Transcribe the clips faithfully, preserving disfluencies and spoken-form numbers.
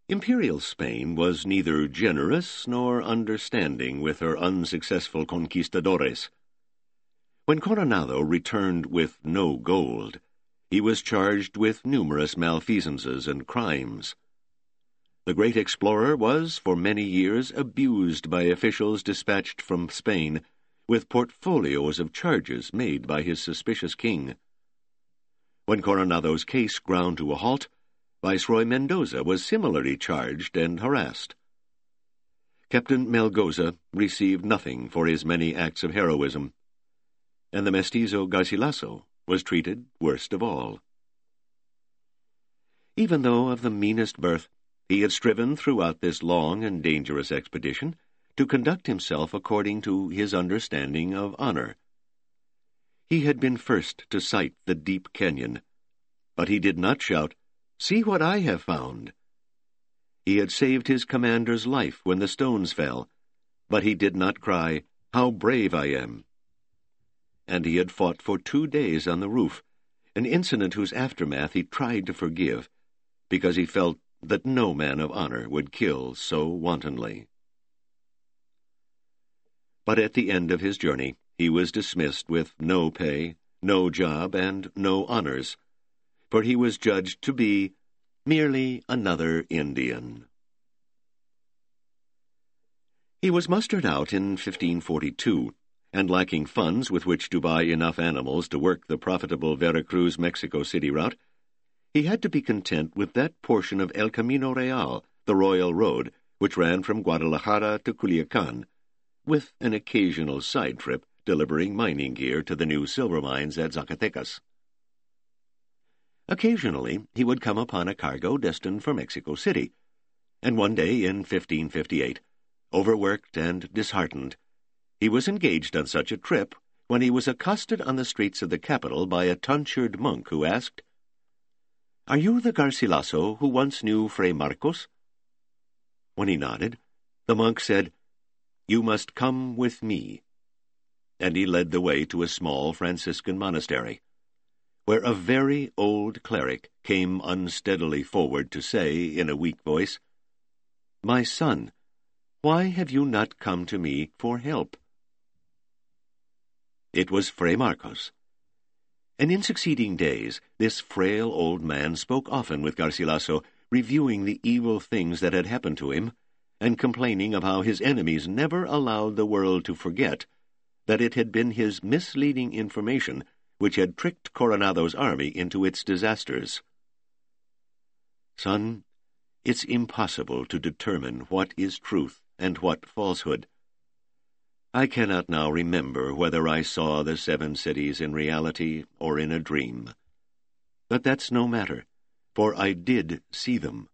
Imperial Spain was neither generous nor understanding with her unsuccessful conquistadores. When Coronado returned with no gold, he was charged with numerous malfeasances and crimes. The great explorer was, for many years, abused by officials dispatched from Spain with portfolios of charges made by his suspicious king. When Coronado's case ground to a halt, Viceroy Mendoza was similarly charged and harassed. Captain Melgoza received nothing for his many acts of heroism, and the mestizo Garcilaso was treated worst of all. Even though of the meanest birth, he had striven throughout this long and dangerous expedition to conduct himself according to his understanding of honor. He had been first to sight the deep canyon, but he did not shout, "See what I have found!" He had saved his commander's life when the stones fell, but he did not cry, "How brave I am!" And he had fought for two days on the roof, an incident whose aftermath he tried to forgive, because he felt that no man of honor would kill so wantonly. But at the end of his journey, he was dismissed with no pay, no job, and no honors, for he was judged to be merely another Indian. He was mustered out in fifteen forty-two, and lacking funds with which to buy enough animals to work the profitable Veracruz-Mexico City route, he had to be content with that portion of El Camino Real, the Royal Road, which ran from Guadalajara to Culiacan, with an occasional side trip delivering mining gear to the new silver mines at Zacatecas. Occasionally he would come upon a cargo destined for Mexico City, and one day in fifteen fifty-eight, overworked and disheartened, he was engaged on such a trip when he was accosted on the streets of the capital by a tonsured monk who asked, "Are you the Garcilaso who once knew Fray Marcos?" When he nodded, the monk said, "You must come with me," and he led the way to a small Franciscan monastery, where a very old cleric came unsteadily forward to say in a weak voice, "My son, why have you not come to me for help?" It was Fray Marcos. And in succeeding days, this frail old man spoke often with Garcilaso, reviewing the evil things that had happened to him, and complaining of how his enemies never allowed the world to forget that it had been his misleading information which had tricked Coronado's army into its disasters. "Son, it's impossible to determine what is truth and what falsehood. I cannot now remember whether I saw the seven cities in reality or in a dream. But that's no matter, for I did see them."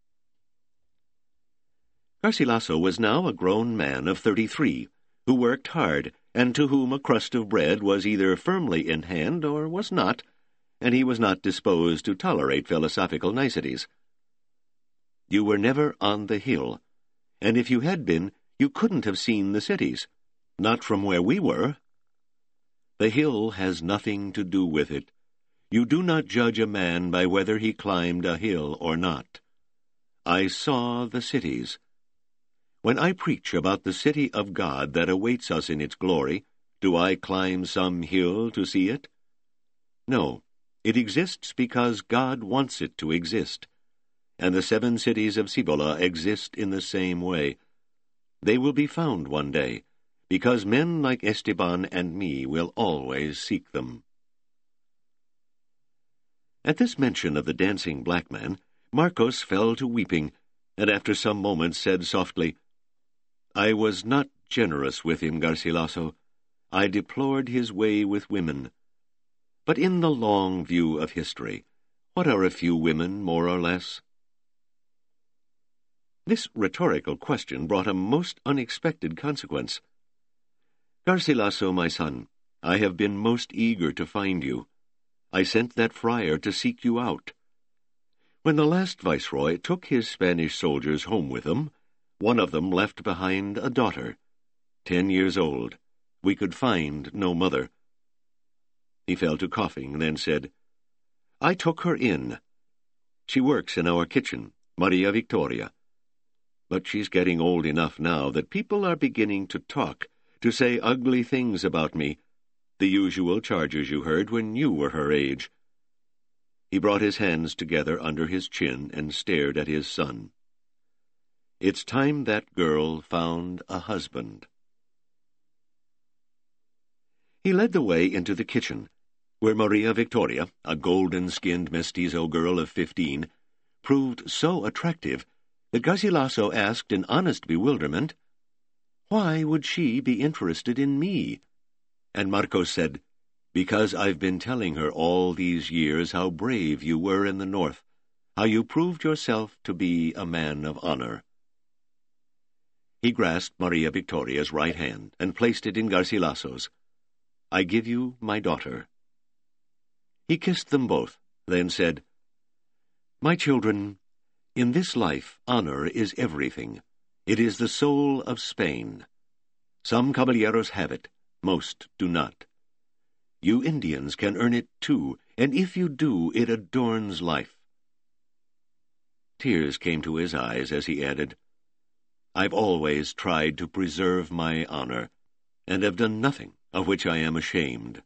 Garcilaso was now a grown man of thirty-three, who worked hard, and to whom a crust of bread was either firmly in hand or was not, and he was not disposed to tolerate philosophical niceties. "You were never on the hill, and if you had been, you couldn't have seen the cities. Not from where we were. The hill has nothing to do with it. You do not judge a man by whether he climbed a hill or not. I saw the cities. When I preach about the city of God that awaits us in its glory, do I climb some hill to see it? No, it exists because God wants it to exist, and the seven cities of Cibola exist in the same way. They will be found one day, because men like Esteban and me will always seek them." At this mention of the dancing black man, Marcos fell to weeping, and after some moments said softly, "I was not generous with him, Garcilaso. I deplored his way with women. But in the long view of history, what are a few women more or less?" This rhetorical question brought a most unexpected consequence. "Garcilaso, my son, I have been most eager to find you. I sent that friar to seek you out. When the last viceroy took his Spanish soldiers home with him, one of them left behind a daughter, ten years old. We could find no mother." He fell to coughing, then said, "I took her in. She works in our kitchen. Maria Victoria. But she's getting old enough now that people are beginning to talk, to say ugly things about me, the usual charges you heard when you were her age." He brought his hands together under his chin and stared at his son. "It's time that girl found a husband." He led the way into the kitchen, where Maria Victoria, a golden-skinned mestizo girl of fifteen, proved so attractive that Garcilaso asked in honest bewilderment, "Why would she be interested in me?" And Marcos said, "Because I've been telling her all these years how brave you were in the north, how you proved yourself to be a man of honor." He grasped Maria Victoria's right hand and placed it in Garcilaso's. "I give you my daughter." He kissed them both, then said, "My children, in this life honor is everything. It is the soul of Spain. Some caballeros have it, most do not. You Indians can earn it too, and if you do, it adorns life." Tears came to his eyes as he added, "I've always tried to preserve my honor, and have done nothing of which I am ashamed."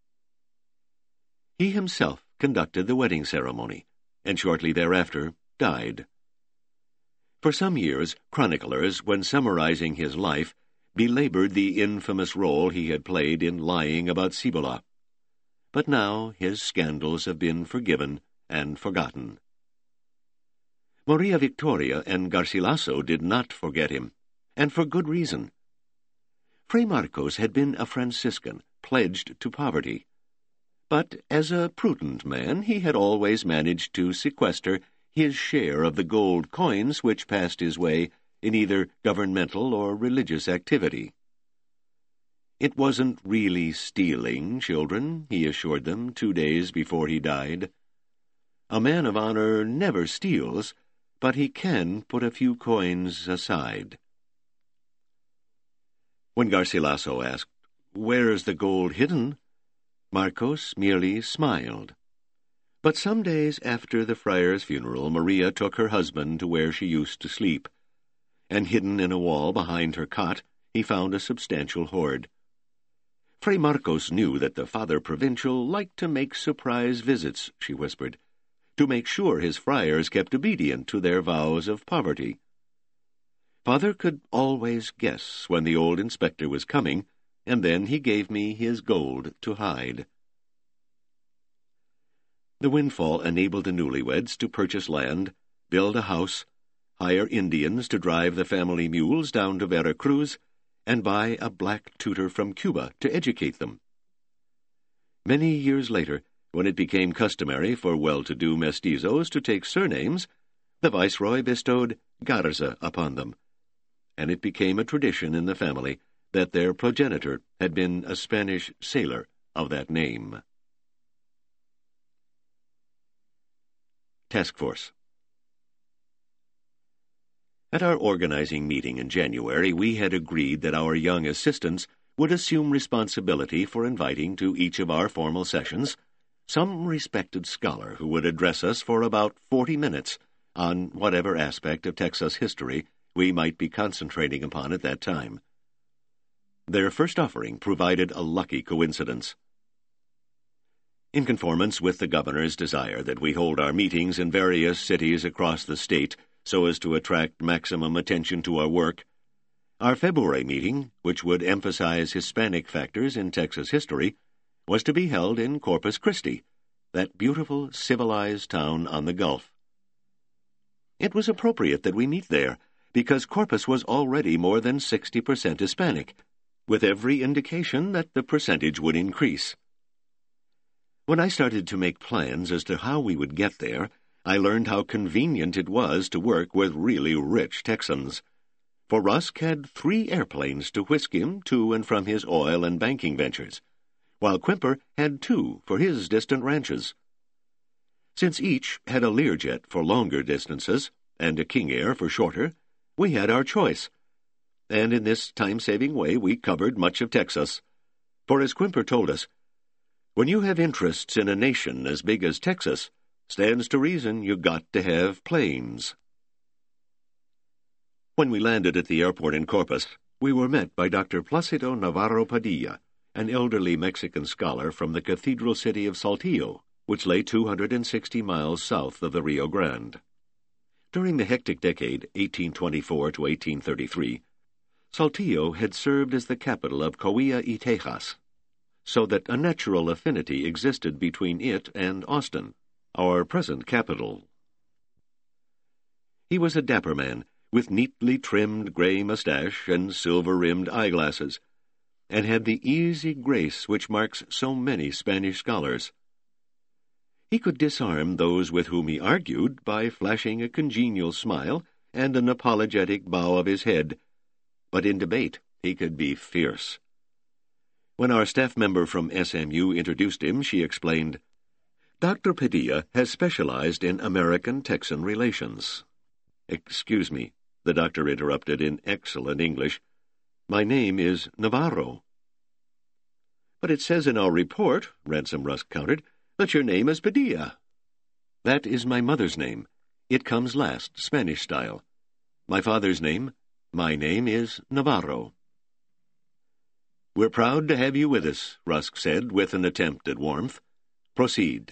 He himself conducted the wedding ceremony, and shortly thereafter died. For some years, chroniclers, when summarizing his life, belabored the infamous role he had played in lying about Cibola. But now his scandals have been forgiven and forgotten. Maria Victoria and Garcilaso did not forget him, and for good reason. Fray Marcos had been a Franciscan, pledged to poverty. But as a prudent man, he had always managed to sequester his share of the gold coins which passed his way in either governmental or religious activity. It wasn't really stealing, children, he assured them two days before he died. A man of honor never steals, but he can put a few coins aside. When Garcilaso asked, "Where's the gold hidden?" Marcos merely smiled. But some days after the friar's funeral, Maria took her husband to where she used to sleep, and hidden in a wall behind her cot, he found a substantial hoard. Fray Marcos knew that the Father Provincial liked to make surprise visits, she whispered, to make sure his friars kept obedient to their vows of poverty. Father could always guess when the old inspector was coming, and then he gave me his gold to hide. The windfall enabled the newlyweds to purchase land, build a house, hire Indians to drive the family mules down to Vera Cruz, and buy a black tutor from Cuba to educate them. Many years later, when it became customary for well-to-do mestizos to take surnames, the viceroy bestowed Garza upon them, and it became a tradition in the family that their progenitor had been a Spanish sailor of that name. Task Force. At our organizing meeting in January, we had agreed that our young assistants would assume responsibility for inviting to each of our formal sessions some respected scholar who would address us for about forty minutes on whatever aspect of Texas history we might be concentrating upon at that time. Their first offering provided a lucky coincidence. In conformance with the governor's desire that we hold our meetings in various cities across the state so as to attract maximum attention to our work, our February meeting, which would emphasize Hispanic factors in Texas history, was to be held in Corpus Christi, that beautiful, civilized town on the Gulf. It was appropriate that we meet there, because Corpus was already more than sixty percent Hispanic, with every indication that the percentage would increase. When I started to make plans as to how we would get there, I learned how convenient it was to work with really rich Texans. For Rusk had three airplanes to whisk him to and from his oil and banking ventures, while Quimper had two for his distant ranches. Since each had a Learjet for longer distances and a King Air for shorter, we had our choice. And in this time-saving way we covered much of Texas. For as Quimper told us, when you have interests in a nation as big as Texas, stands to reason you got to have planes. When we landed at the airport in Corpus, we were met by Doctor Placido Navarro Padilla, an elderly Mexican scholar from the cathedral city of Saltillo, which lay two hundred sixty miles south of the Rio Grande. During the hectic decade, eighteen twenty-four to eighteen thirty-three, Saltillo had served as the capital of Coahuila y Tejas, so that a natural affinity existed between it and Austin, our present capital. He was a dapper man, with neatly trimmed gray mustache and silver-rimmed eyeglasses, and had the easy grace which marks so many Spanish scholars. He could disarm those with whom he argued by flashing a congenial smile and an apologetic bow of his head, but in debate he could be fierce. When our staff member from S M U introduced him, she explained, "Doctor Padilla has specialized in American-Texan relations." "Excuse me," the doctor interrupted in excellent English. "My name is Navarro." "But it says in our report," Ransom Rusk countered, "that your name is Padilla." "That is my mother's name. It comes last, Spanish style. My father's name, my name is Navarro." "We're proud to have you with us," Rusk said with an attempt at warmth. "Proceed."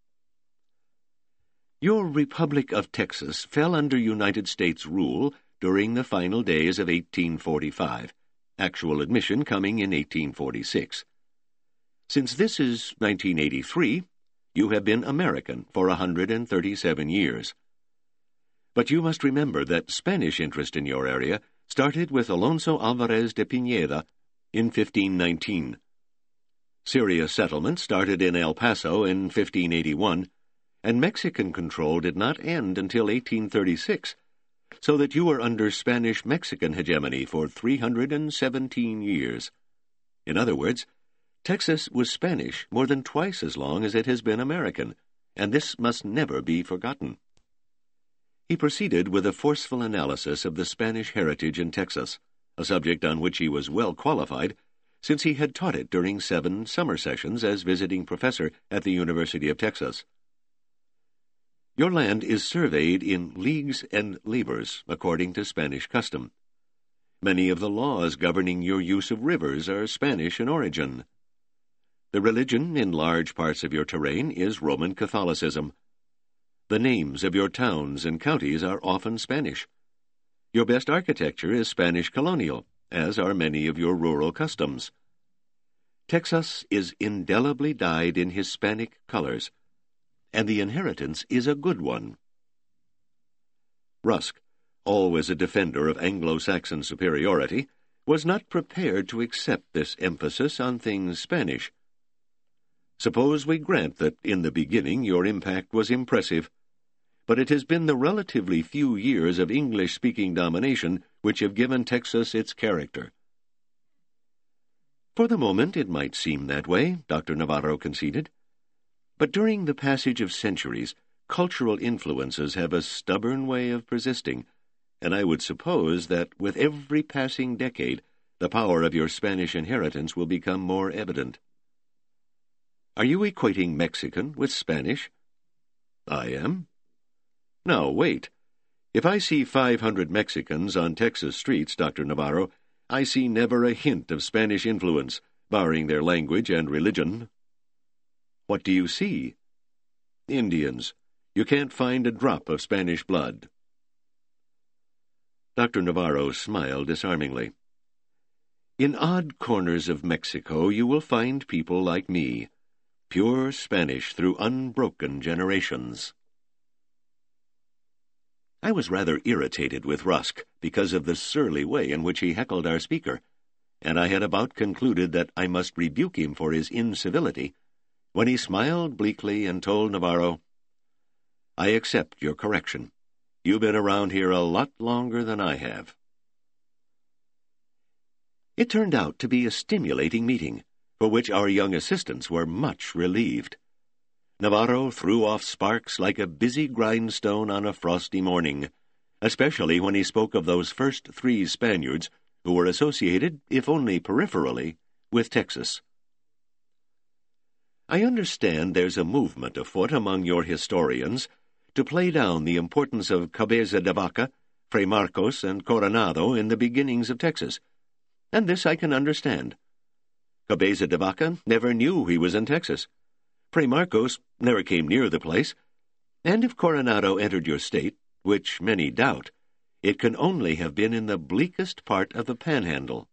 "Your Republic of Texas fell under United States rule during the final days of eighteen forty-five, actual admission coming in eighteen forty-six. Since this is nineteen eighty-three, you have been American for one hundred thirty-seven years. But you must remember that Spanish interest in your area started with Alonso Alvarez de Pineda in fifteen nineteen. Serious settlement started in El Paso in fifteen eighty-one, and Mexican control did not end until eighteen thirty-six, so that you were under Spanish-Mexican hegemony for three hundred seventeen years. In other words, Texas was Spanish more than twice as long as it has been American, and this must never be forgotten. He proceeded with a forceful analysis of the Spanish heritage in Texas, a subject on which he was well qualified, since he had taught it during seven summer sessions as visiting professor at the University of Texas. Your land is surveyed in leagues and labors according to Spanish custom. Many of the laws governing your use of rivers are Spanish in origin. The religion in large parts of your terrain is Roman Catholicism. The names of your towns and counties are often Spanish. Your best architecture is Spanish colonial, as are many of your rural customs. Texas is indelibly dyed in Hispanic colors, and the inheritance is a good one. Rusk, always a defender of Anglo-Saxon superiority, was not prepared to accept this emphasis on things Spanish. Suppose we grant that in the beginning your impact was impressive, but it has been the relatively few years of English-speaking domination which have given Texas its character. For the moment it might seem that way, Doctor Navarro conceded. But during the passage of centuries, cultural influences have a stubborn way of persisting, and I would suppose that with every passing decade, the power of your Spanish inheritance will become more evident. Are you equating Mexican with Spanish? I am. Now, wait. If I see five hundred Mexicans on Texas streets, Doctor Navarro, I see never a hint of Spanish influence, barring their language and religion. What do you see? Indians. You can't find a drop of Spanish blood. Doctor Navarro smiled disarmingly. In odd corners of Mexico you will find people like me, pure Spanish through unbroken generations. I was rather irritated with Rusk because of the surly way in which he heckled our speaker, and I had about concluded that I must rebuke him for his incivility, when he smiled bleakly and told Navarro, "I accept your correction. You've been around here a lot longer than I have." It turned out to be a stimulating meeting, for which our young assistants were much relieved. Navarro threw off sparks like a busy grindstone on a frosty morning, especially when he spoke of those first three Spaniards who were associated, if only peripherally, with Texas. I understand there's a movement afoot among your historians to play down the importance of Cabeza de Vaca Fray Marcos and Coronado in the beginnings of Texas, and this I can understand. Cabeza de Vaca never knew he was in Texas. Fray Marcos never came near the place, and if Coronado entered your state, which many doubt, it can only have been in the bleakest part of the Panhandle.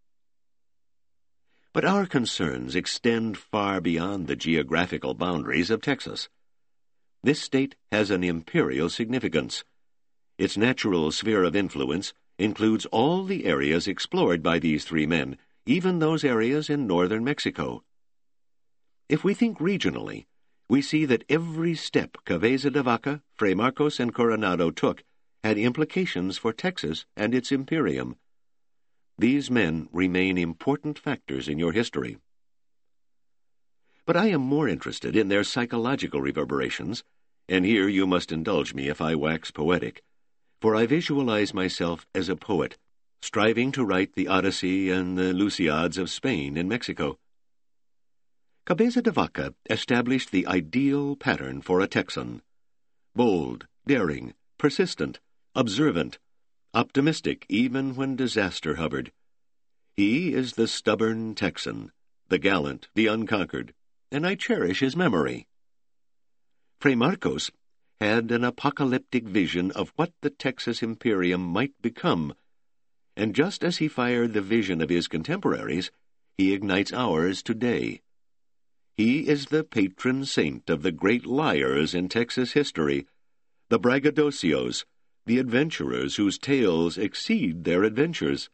But our concerns extend far beyond the geographical boundaries of Texas. This state has an imperial significance. Its natural sphere of influence includes all the areas explored by these three men, even those areas in northern Mexico. If we think regionally, we see that every step Cabeza de Vaca, Fray Marcos, and Coronado took had implications for Texas and its imperium. These men remain important factors in your history. But I am more interested in their psychological reverberations, and here you must indulge me if I wax poetic, for I visualize myself as a poet, striving to write the Odyssey and the Lusiads of Spain and Mexico. Cabeza de Vaca established the ideal pattern for a Texan: bold, daring, persistent, observant, optimistic even when disaster hovered. He is the stubborn Texan, the gallant, the unconquered, and I cherish his memory. Fray Marcos had an apocalyptic vision of what the Texas Imperium might become, and just as he fired the vision of his contemporaries, he ignites ours today. He is the patron saint of the great liars in Texas history, the braggadocios, the adventurers whose tales exceed their adventures.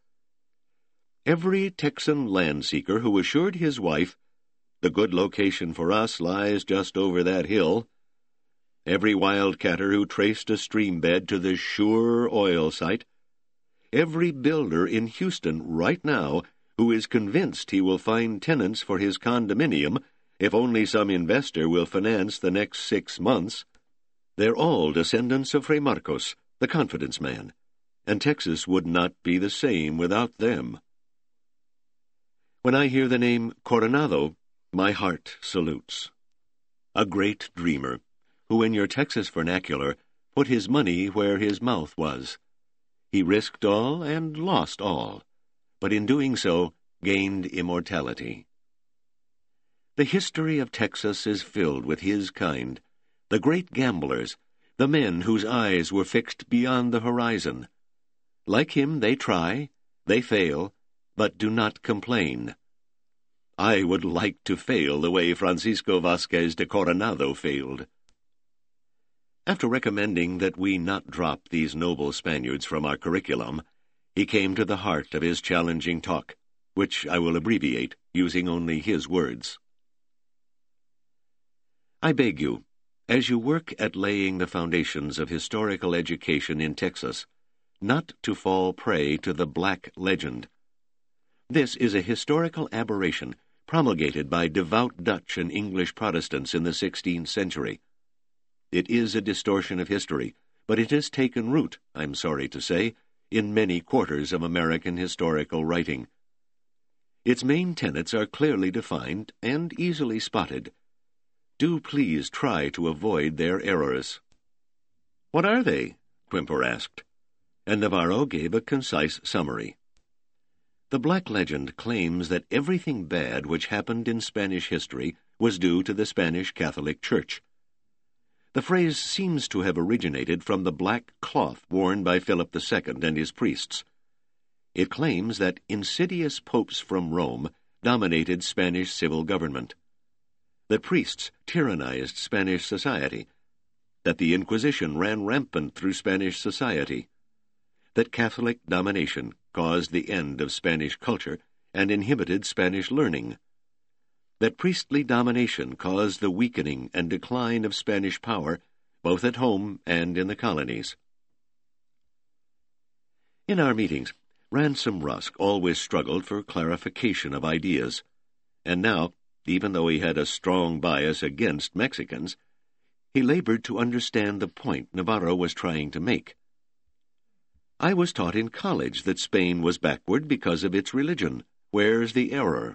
Every Texan land-seeker who assured his wife, "The good location for us lies just over that hill," every wildcatter who traced a stream bed to the sure oil site, every builder in Houston right now who is convinced he will find tenants for his condominium if only some investor will finance the next six months, they're all descendants of Fray Marcos, the confidence man, and Texas would not be the same without them. When I hear the name Coronado, my heart salutes. A great dreamer, who in your Texas vernacular put his money where his mouth was. He risked all and lost all, but in doing so gained immortality. The history of Texas is filled with his kind, the great gamblers, the men whose eyes were fixed beyond the horizon. Like him, they try, they fail, but do not complain. I would like to fail the way Francisco Vasquez de Coronado failed. After recommending that we not drop these noble Spaniards from our curriculum, he came to the heart of his challenging talk, which I will abbreviate, using only his words. I beg you, as you work at laying the foundations of historical education in Texas, not to fall prey to the black legend. This is a historical aberration promulgated by devout Dutch and English Protestants in the sixteenth century. It is a distortion of history, but it has taken root, I'm sorry to say, in many quarters of American historical writing. Its main tenets are clearly defined and easily spotted. Do please try to avoid their errors. What are they? Quimper asked, and Navarro gave a concise summary. The black legend claims that everything bad which happened in Spanish history was due to the Spanish Catholic Church. The phrase seems to have originated from the black cloth worn by Philip the Second and his priests. It claims that insidious popes from Rome dominated Spanish civil government, that priests tyrannized Spanish society, that the Inquisition ran rampant through Spanish society, that Catholic domination caused the end of Spanish culture and inhibited Spanish learning, that priestly domination caused the weakening and decline of Spanish power, both at home and in the colonies. In our meetings, Ransom Rusk always struggled for clarification of ideas, and now, even though he had a strong bias against Mexicans, he labored to understand the point Navarro was trying to make. I was taught in college that Spain was backward because of its religion. Where's the error?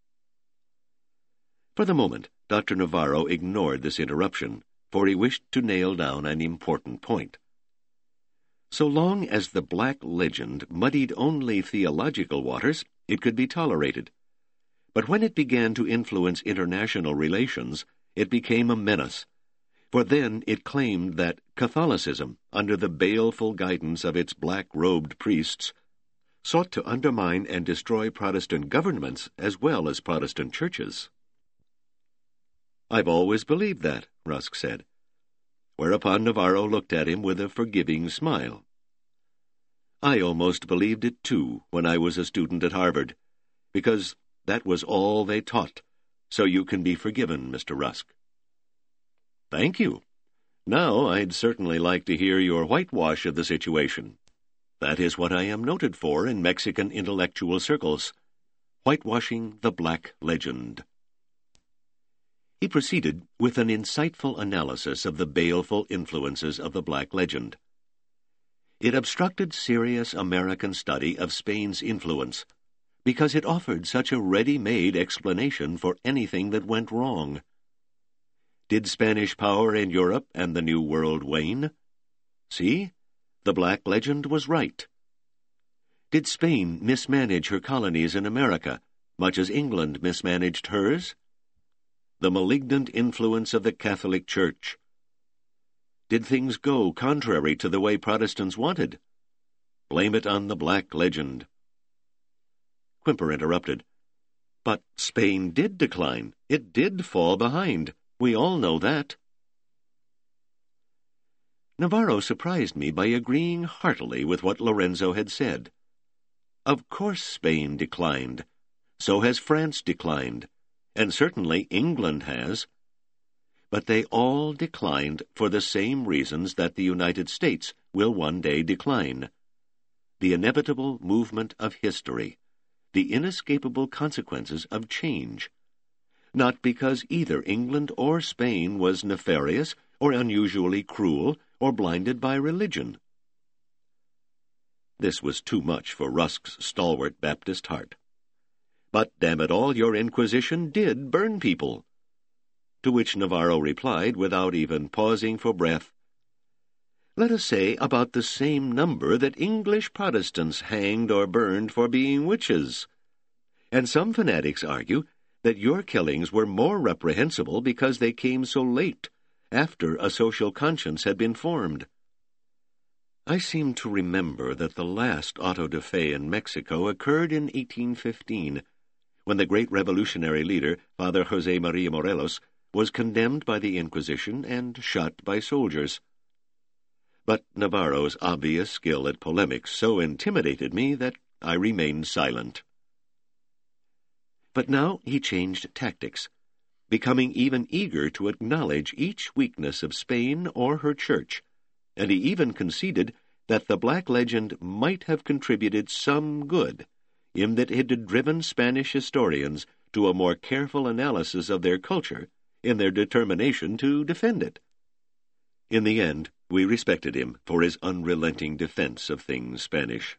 For the moment, Doctor Navarro ignored this interruption, for he wished to nail down an important point. So long as the black legend muddied only theological waters, it could be tolerated. But when it began to influence international relations, it became a menace, for then it claimed that Catholicism, under the baleful guidance of its black-robed priests, sought to undermine and destroy Protestant governments as well as Protestant churches. "I've always believed that," Rusk said, whereupon Navarro looked at him with a forgiving smile. "I almost believed it, too, when I was a student at Harvard, because that was all they taught, so you can be forgiven, Mister Rusk." "Thank you. Now I'd certainly like to hear your whitewash of the situation. That is what I am noted for in Mexican intellectual circles, whitewashing the black legend." He proceeded with an insightful analysis of the baleful influences of the black legend. It obstructed serious American study of Spain's influence, because it offered such a ready-made explanation for anything that went wrong. Did Spanish power in Europe and the New World wane? See, the black legend was right. Did Spain mismanage her colonies in America, much as England mismanaged hers? The malignant influence of the Catholic Church. Did things go contrary to the way Protestants wanted? Blame it on the black legend. Quimper interrupted. "But Spain did decline. It did fall behind. We all know that." Navarro surprised me by agreeing heartily with what Lorenzo had said. Of course Spain declined. So has France declined. And certainly England has. But they all declined for the same reasons that the United States will one day decline. The inevitable movement of history. The inescapable consequences of change. Not because either England or Spain was nefarious or unusually cruel or blinded by religion. This was too much for Rusk's stalwart Baptist heart. "But, damn it all, your Inquisition did burn people." To which Navarro replied, without even pausing for breath, "Let us say about the same number that English Protestants hanged or burned for being witches. And some fanatics argue that your killings were more reprehensible because they came so late, after a social conscience had been formed." I seem to remember that the last auto de fe in Mexico occurred in eighteen fifteen, when the great revolutionary leader, Father José María Morelos, was condemned by the Inquisition and shot by soldiers. But Navarro's obvious skill at polemics so intimidated me that I remained silent. But now he changed tactics, becoming even eager to acknowledge each weakness of Spain or her church, and he even conceded that the black legend might have contributed some good, in that it had driven Spanish historians to a more careful analysis of their culture in their determination to defend it. In the end, we respected him for his unrelenting defense of things Spanish.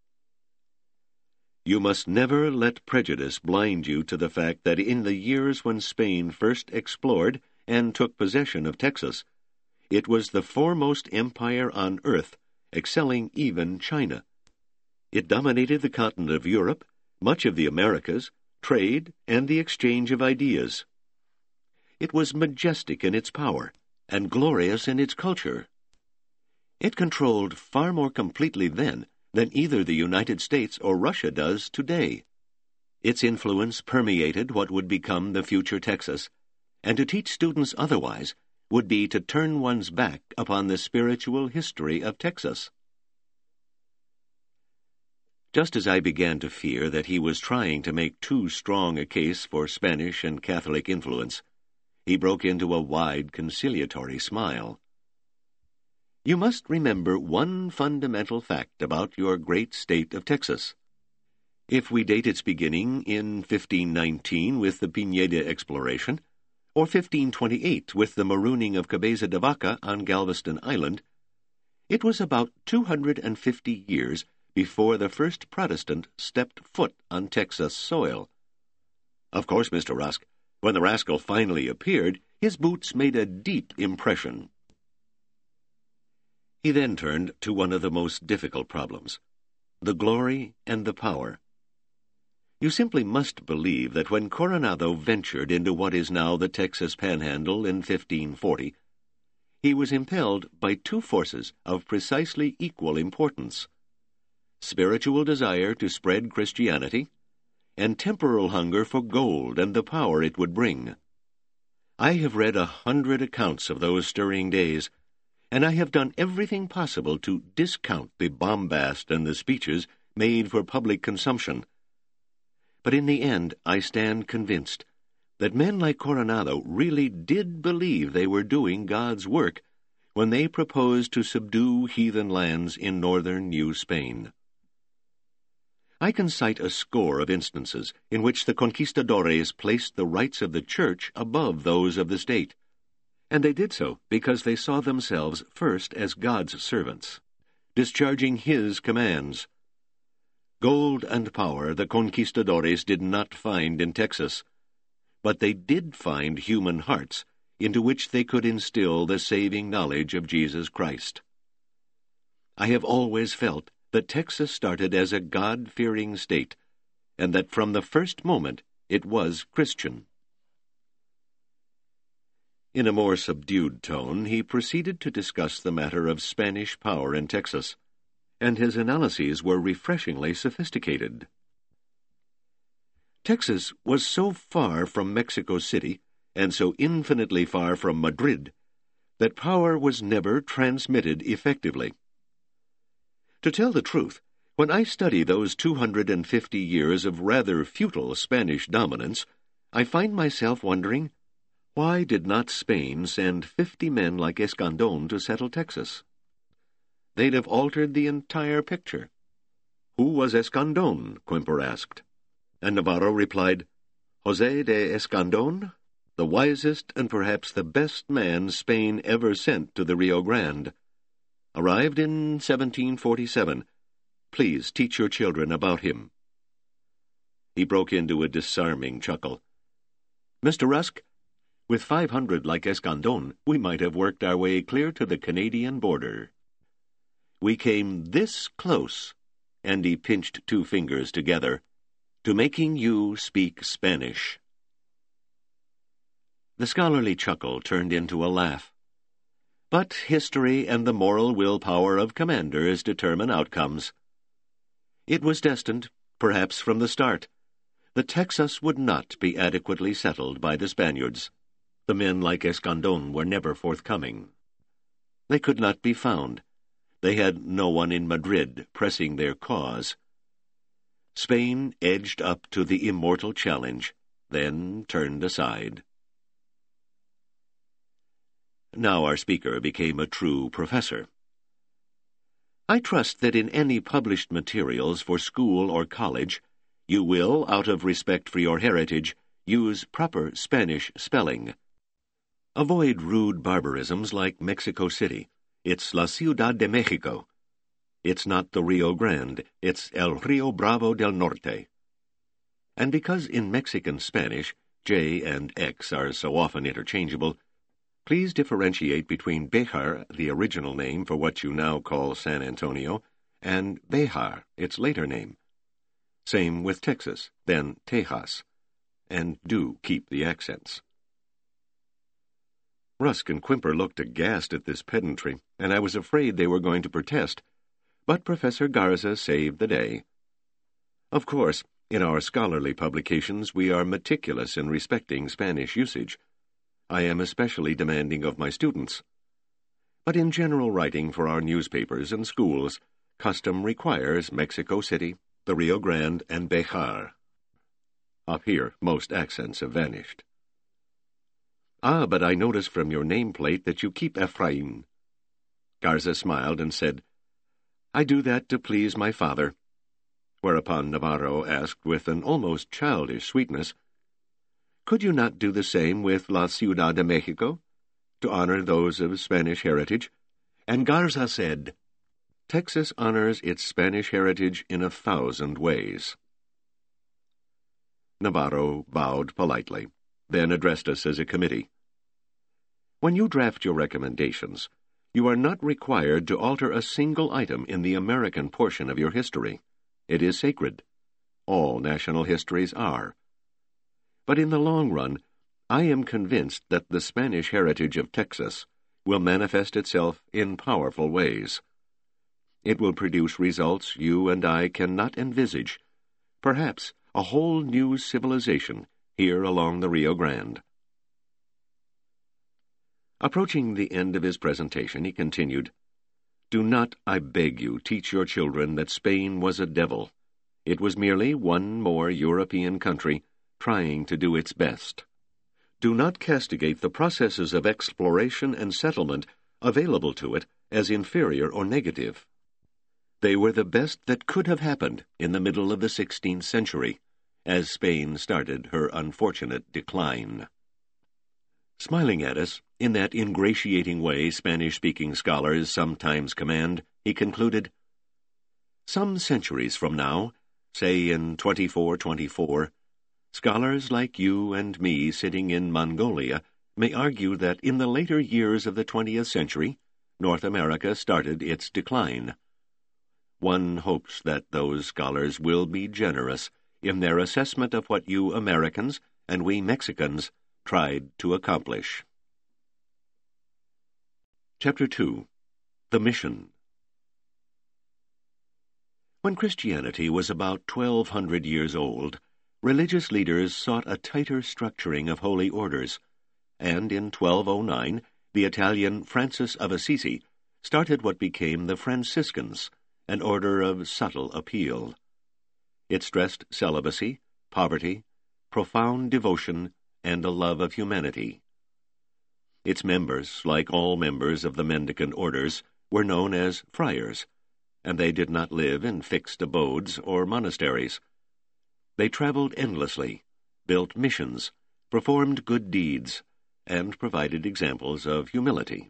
You must never let prejudice blind you to the fact that in the years when Spain first explored and took possession of Texas, it was the foremost empire on earth, excelling even China. It dominated the continent of Europe, much of the Americas, trade, and the exchange of ideas. It was majestic in its power, and glorious in its culture. It controlled far more completely then than either the United States or Russia does today. Its influence permeated what would become the future Texas, and to teach students otherwise would be to turn one's back upon the spiritual history of Texas. Just as I began to fear that he was trying to make too strong a case for Spanish and Catholic influence, he broke into a wide, conciliatory smile. You must remember one fundamental fact about your great state of Texas. If we date its beginning in fifteen nineteen with the Pineda exploration, or fifteen twenty-eight with the marooning of Cabeza de Vaca on Galveston Island, it was about two hundred fifty years before the first Protestant stepped foot on Texas soil. Of course, Mister Rusk, when the rascal finally appeared, his boots made a deep impression. He then turned to one of the most difficult problems, the glory and the power. You simply must believe that when Coronado ventured into what is now the Texas Panhandle in fifteen forty, he was impelled by two forces of precisely equal importance: spiritual desire to spread Christianity, and temporal hunger for gold and the power it would bring. I have read a hundred accounts of those stirring days, and I have done everything possible to discount the bombast and the speeches made for public consumption. But in the end, I stand convinced that men like Coronado really did believe they were doing God's work when they proposed to subdue heathen lands in northern New Spain. I can cite a score of instances in which the conquistadores placed the rights of the church above those of the state, and they did so because they saw themselves first as God's servants, discharging His commands. Gold and power the conquistadores did not find in Texas, but they did find human hearts into which they could instill the saving knowledge of Jesus Christ. I have always felt that Texas started as a God-fearing state, and that from the first moment it was Christian. In a more subdued tone, he proceeded to discuss the matter of Spanish power in Texas, and his analyses were refreshingly sophisticated. Texas was so far from Mexico City, and so infinitely far from Madrid, that power was never transmitted effectively. To tell the truth, when I study those two hundred and fifty years of rather futile Spanish dominance, I find myself wondering, why did not Spain send fifty men like Escandón to settle Texas? They'd have altered the entire picture. Who was Escandón? Quimper asked. And Navarro replied, José de Escandón, the wisest and perhaps the best man Spain ever sent to the Rio Grande. Arrived in seventeen forty-seven. Please teach your children about him. He broke into a disarming chuckle. Mister Rusk, with five hundred like Escandón, we might have worked our way clear to the Canadian border. We came this close, and he pinched two fingers together, to making you speak Spanish. The scholarly chuckle turned into a laugh. But history and the moral willpower of commanders determine outcomes. It was destined, perhaps from the start, that Texas would not be adequately settled by the Spaniards. The men like Escandón were never forthcoming. They could not be found. They had no one in Madrid pressing their cause. Spain edged up to the immortal challenge, then turned aside. Now our speaker became a true professor. I trust that in any published materials for school or college, you will, out of respect for your heritage, use proper Spanish spelling. Avoid rude barbarisms like Mexico City. It's La Ciudad de Mexico. It's not the Rio Grande, it's El Rio Bravo del Norte. And because in Mexican Spanish, J and X are so often interchangeable, please differentiate between Béjar, the original name for what you now call San Antonio, and Béjar, its later name. Same with Texas, then Tejas. And do keep the accents. Rusk and Quimper looked aghast at this pedantry, and I was afraid they were going to protest, but Professor Garza saved the day. Of course, in our scholarly publications we are meticulous in respecting Spanish usage. I am especially demanding of my students. But in general writing for our newspapers and schools, custom requires Mexico City, the Rio Grande, and Béjar. Up here, most accents have vanished. Ah, but I notice from your nameplate that you keep Ephraim. Garza smiled and said, I do that to please my father. Whereupon Navarro asked with an almost childish sweetness, Could you not do the same with La Ciudad de Mexico, to honor those of Spanish heritage? And Garza said, Texas honors its Spanish heritage in a thousand ways. Navarro bowed politely, then addressed us as a committee. When you draft your recommendations, You are not required to alter a single item in the American portion of your history. It is sacred. All national histories are. But in the long run, I am convinced that the Spanish heritage of Texas will manifest itself in powerful ways. It will produce results you and I cannot envisage, perhaps a whole new civilization here along the Rio Grande. Approaching the end of his presentation, he continued, Do not, I beg you, teach your children that Spain was a devil. It was merely one more European country trying to do its best. Do not castigate the processes of exploration and settlement available to it as inferior or negative. They were the best that could have happened in the middle of the sixteenth century, as Spain started her unfortunate decline. Smiling at us, in that ingratiating way Spanish-speaking scholars sometimes command, he concluded, Some centuries from now, say in twenty-four twenty-four, scholars like you and me sitting in Mongolia may argue that in the later years of the twentieth century, North America started its decline. One hopes that those scholars will be generous in their assessment of what you Americans and we Mexicans tried to accomplish. Chapter two. The Mission. When Christianity was about twelve hundred years old, religious leaders sought a tighter structuring of holy orders, and in twelve oh nine the Italian Francis of Assisi started what became the Franciscans, an order of subtle appeal. It stressed celibacy, poverty, profound devotion, and a love of humanity. Its members, like all members of the mendicant orders, were known as friars, and they did not live in fixed abodes or monasteries. They traveled endlessly, built missions, performed good deeds, and provided examples of humility.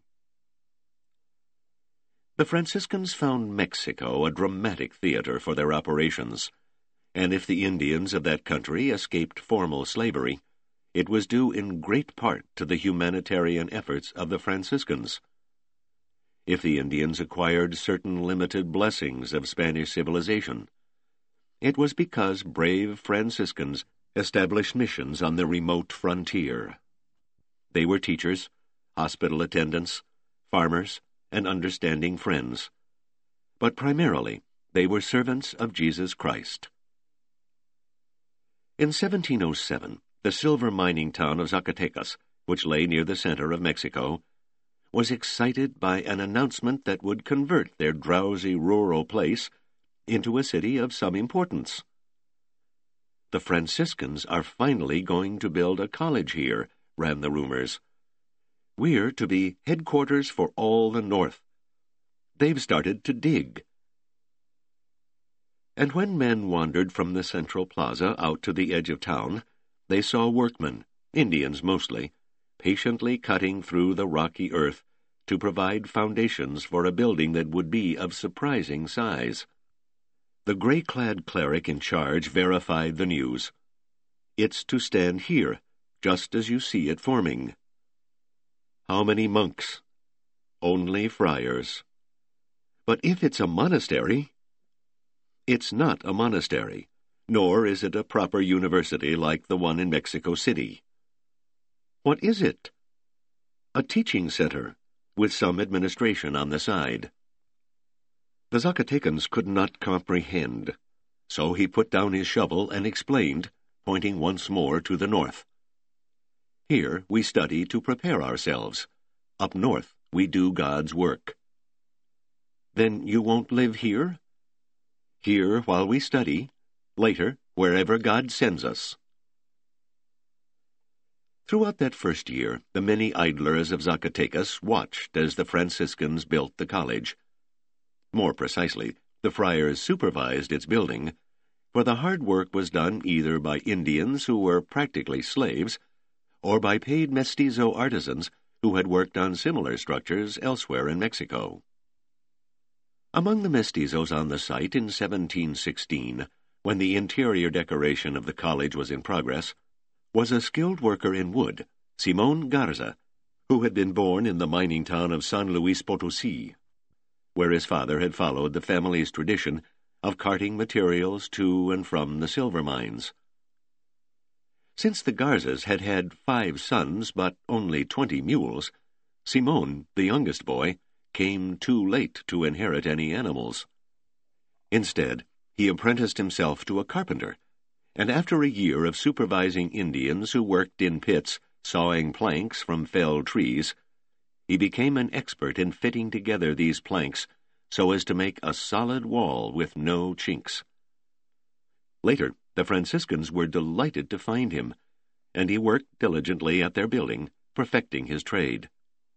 The Franciscans found Mexico a dramatic theater for their operations, and if the Indians of that country escaped formal slavery, it was due in great part to the humanitarian efforts of the Franciscans. If the Indians acquired certain limited blessings of Spanish civilization, it was because brave Franciscans established missions on the remote frontier. They were teachers, hospital attendants, farmers, and understanding friends. But primarily, they were servants of Jesus Christ. In seventeen oh seven, the silver mining town of Zacatecas, which lay near the center of Mexico, was excited by an announcement that would convert their drowsy rural place into a city of some importance. The Franciscans are finally going to build a college here, ran the rumors. We're to be headquarters for all the North. They've started to dig. And when men wandered from the central plaza out to the edge of town, they saw workmen, Indians mostly, patiently cutting through the rocky earth to provide foundations for a building that would be of surprising size. The gray-clad cleric in charge verified the news. It's to stand here, just as you see it forming. How many monks? Only friars. But if it's a monastery... It's not a monastery, nor is it a proper university like the one in Mexico City. What is it? A teaching center, with some administration on the side. The Zacatecans could not comprehend, so he put down his shovel and explained, pointing once more to the north. Here we study to prepare ourselves. Up north we do God's work. Then you won't live here? Here while we study, later wherever God sends us. Throughout that first year, the many idlers of Zacatecas watched as the Franciscans built the college. More precisely, the friars supervised its building, for the hard work was done either by Indians who were practically slaves, or by paid mestizo artisans who had worked on similar structures elsewhere in Mexico. Among the mestizos on the site in seventeen sixteen, when the interior decoration of the college was in progress, was a skilled worker in wood, Simón Garza, who had been born in the mining town of San Luis Potosi, where his father had followed the family's tradition of carting materials to and from the silver mines. Since the Garzas had had five sons but only twenty mules, Simon, the youngest boy, came too late to inherit any animals. Instead, he apprenticed himself to a carpenter, and after a year of supervising Indians who worked in pits sawing planks from felled trees, he became an expert in fitting together these planks so as to make a solid wall with no chinks. Later, the Franciscans were delighted to find him, and he worked diligently at their building, perfecting his trade.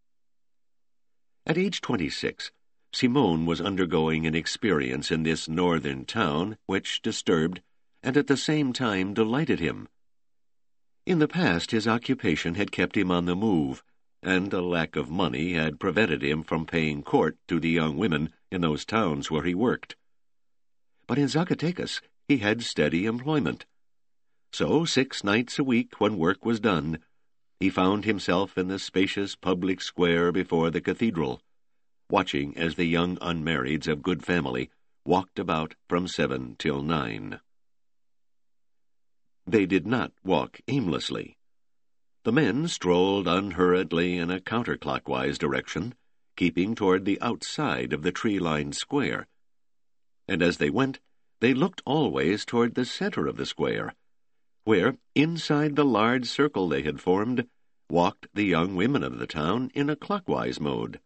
At age twenty-six, Simon was undergoing an experience in this northern town which disturbed and at the same time delighted him. In the past, his occupation had kept him on the move, and a lack of money had prevented him from paying court to the young women in those towns where he worked. But in Zacatecas, he had steady employment. So, six nights a week, when work was done, he found himself in the spacious public square before the cathedral, watching as the young unmarrieds of good family walked about from seven till nine. They did not walk aimlessly. The men strolled unhurriedly in a counterclockwise direction, keeping toward the outside of the tree-lined square. And as they went, they looked always toward the center of the square, where, inside the large circle they had formed, walked the young women of the town in a clockwise mode.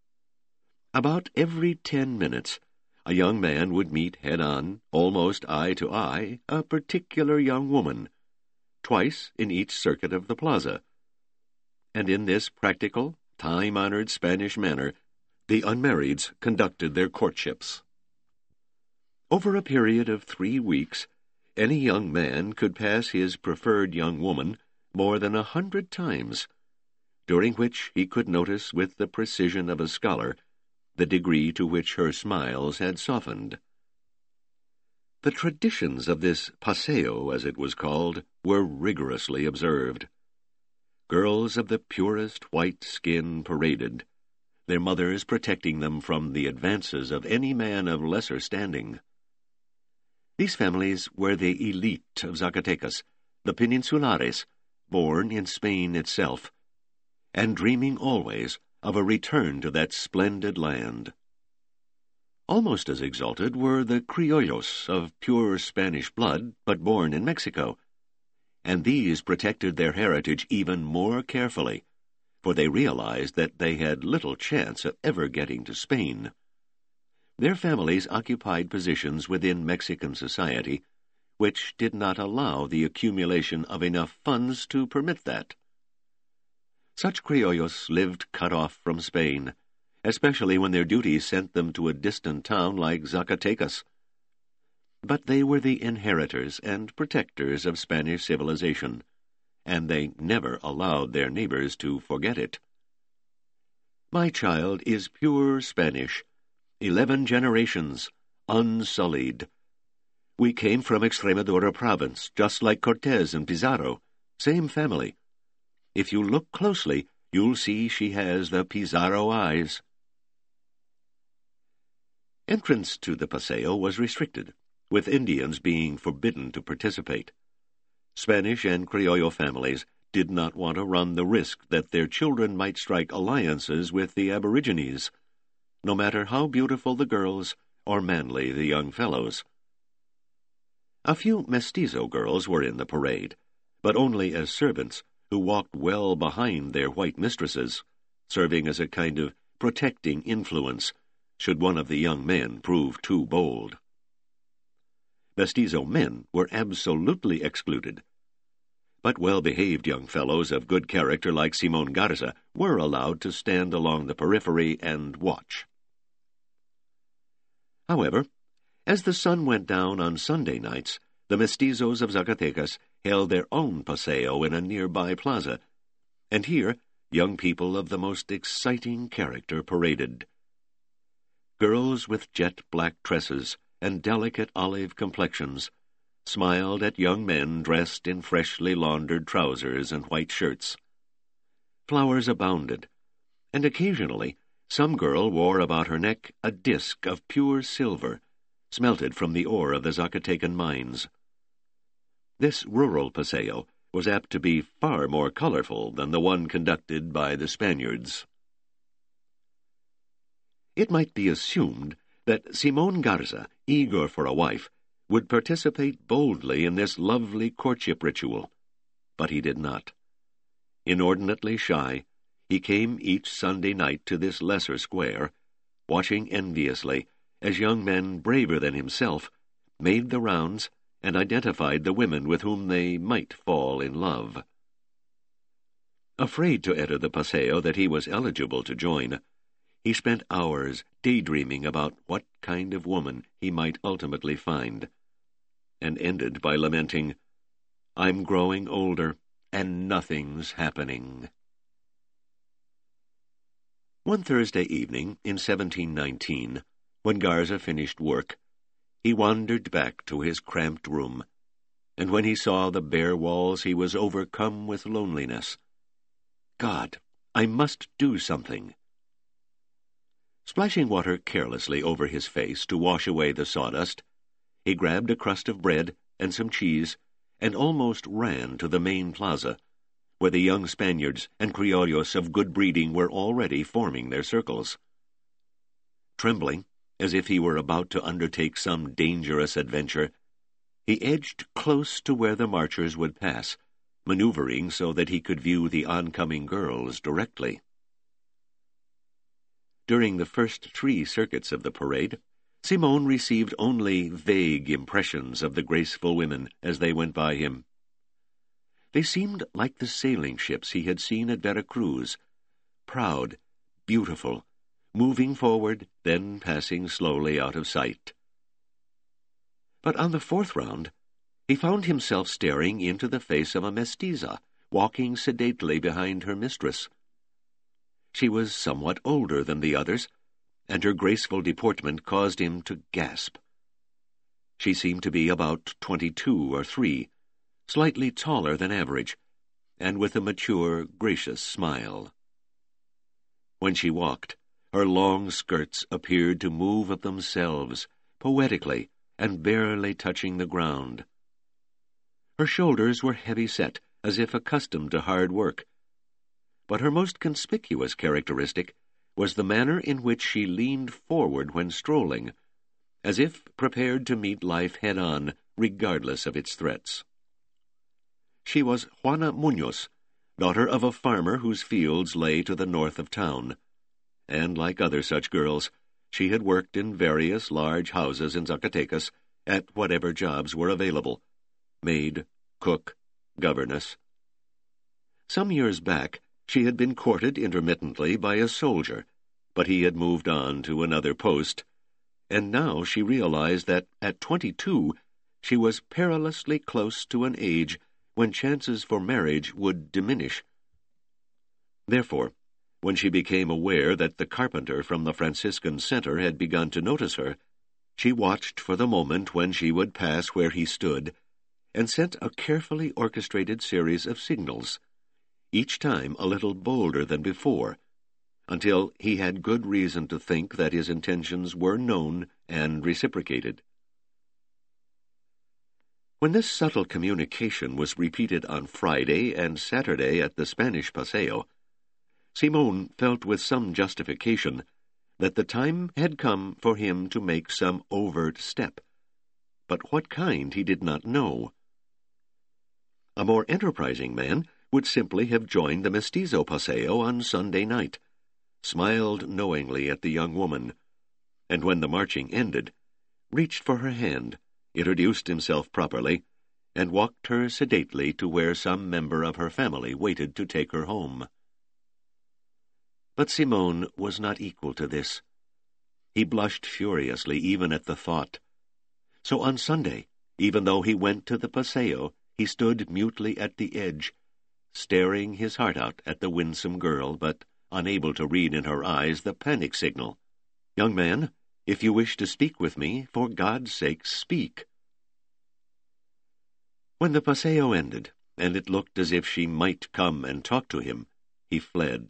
About every ten minutes, a young man would meet head-on, almost eye to eye, a particular young woman, twice in each circuit of the plaza. And in this practical, time-honored Spanish manner, the unmarrieds conducted their courtships. Over a period of three weeks, any young man could pass his preferred young woman more than a hundred times, during which he could notice with the precision of a scholar the degree to which her smiles had softened. The traditions of this paseo, as it was called, were rigorously observed. Girls of the purest white skin paraded, their mothers protecting them from the advances of any man of lesser standing. These families were the elite of Zacatecas, the Peninsulares, born in Spain itself, and dreaming always of a return to that splendid land. Almost as exalted were the criollos of pure Spanish blood, but born in Mexico, and these protected their heritage even more carefully, for they realized that they had little chance of ever getting to Spain. Their families occupied positions within Mexican society which did not allow the accumulation of enough funds to permit that. Such criollos lived cut off from Spain, especially when their duties sent them to a distant town like Zacatecas. But they were the inheritors and protectors of Spanish civilization, and they never allowed their neighbors to forget it. My child is pure Spanish, eleven generations, unsullied. We came from Extremadura province, just like Cortez and Pizarro, same family. If you look closely, you'll see she has the Pizarro eyes. Entrance to the paseo was restricted, with Indians being forbidden to participate. Spanish and Criollo families did not want to run the risk that their children might strike alliances with the Aborigines, no matter how beautiful the girls or manly the young fellows. A few mestizo girls were in the parade, but only as servants, who walked well behind their white mistresses, serving as a kind of protecting influence should one of the young men prove too bold. Mestizo men were absolutely excluded, but well-behaved young fellows of good character like Simon Garza were allowed to stand along the periphery and watch. However, as the sun went down on Sunday nights, the mestizos of Zacatecas held their own paseo in a nearby plaza, and here young people of the most exciting character paraded. Girls with jet-black tresses and delicate olive complexions smiled at young men dressed in freshly laundered trousers and white shirts. Flowers abounded, and occasionally some girl wore about her neck a disk of pure silver, smelted from the ore of the Zacatecan mines. This rural paseo was apt to be far more colorful than the one conducted by the Spaniards. It might be assumed that Simon Garza, eager for a wife, would participate boldly in this lovely courtship ritual, but he did not. Inordinately shy, he came each Sunday night to this lesser square, watching enviously as young men braver than himself made the rounds and identified the women with whom they might fall in love. Afraid to enter the paseo that he was eligible to join, he spent hours daydreaming about what kind of woman he might ultimately find, and ended by lamenting, "I'm growing older, and nothing's happening." One Thursday evening in seventeen nineteen, when Garza finished work, he wandered back to his cramped room, and when he saw the bare walls he was overcome with loneliness. God, I must do something. Splashing water carelessly over his face to wash away the sawdust, he grabbed a crust of bread and some cheese and almost ran to the main plaza, where the young Spaniards and criollos of good breeding were already forming their circles. Trembling, as if he were about to undertake some dangerous adventure, he edged close to where the marchers would pass, maneuvering so that he could view the oncoming girls directly. During the first three circuits of the parade, Simon received only vague impressions of the graceful women as they went by him. They seemed like the sailing ships he had seen at Vera Cruz, proud, beautiful, moving forward, then passing slowly out of sight. But on the fourth round, he found himself staring into the face of a mestiza, walking sedately behind her mistress. She was somewhat older than the others, and her graceful deportment caused him to gasp. She seemed to be about twenty-two or three, slightly taller than average, and with a mature, gracious smile. When she walked, her long skirts appeared to move of themselves, poetically, and barely touching the ground. Her shoulders were heavy-set, as if accustomed to hard work, but her most conspicuous characteristic was the manner in which she leaned forward when strolling, as if prepared to meet life head-on, regardless of its threats. She was Juana Muñoz, daughter of a farmer whose fields lay to the north of town, and, like other such girls, she had worked in various large houses in Zacatecas at whatever jobs were available, maid, cook, governess. Some years back, she had been courted intermittently by a soldier, but he had moved on to another post, and now she realized that at twenty-two she was perilously close to an age when chances for marriage would diminish. Therefore, when she became aware that the carpenter from the Franciscan Center had begun to notice her, she watched for the moment when she would pass where he stood, and sent a carefully orchestrated series of signals, each time a little bolder than before, until he had good reason to think that his intentions were known and reciprocated. When this subtle communication was repeated on Friday and Saturday at the Spanish Paseo, Simon felt with some justification that the time had come for him to make some overt step, but what kind he did not know. A more enterprising man would simply have joined the Mestizo Paseo on Sunday night, smiled knowingly at the young woman, and when the marching ended, reached for her hand, introduced himself properly, and walked her sedately to where some member of her family waited to take her home. But Simon was not equal to this. He blushed furiously even at the thought. So on Sunday, even though he went to the Paseo, he stood mutely at the edge, staring his heart out at the winsome girl, but unable to read in her eyes the panic signal. "Young man, if you wish to speak with me, for God's sake, speak." When the Paseo ended, and it looked as if she might come and talk to him, he fled.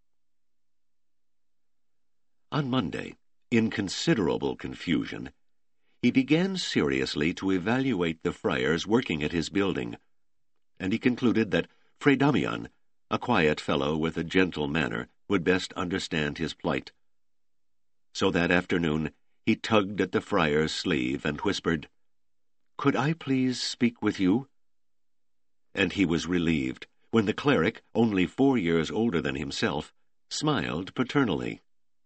On Monday, in considerable confusion, he began seriously to evaluate the friars working at his building, and he concluded that Fray Damian, a quiet fellow with a gentle manner, would best understand his plight. So that afternoon he tugged at the friar's sleeve and whispered, "Could I please speak with you?" And he was relieved when the cleric, only four years older than himself, smiled paternally.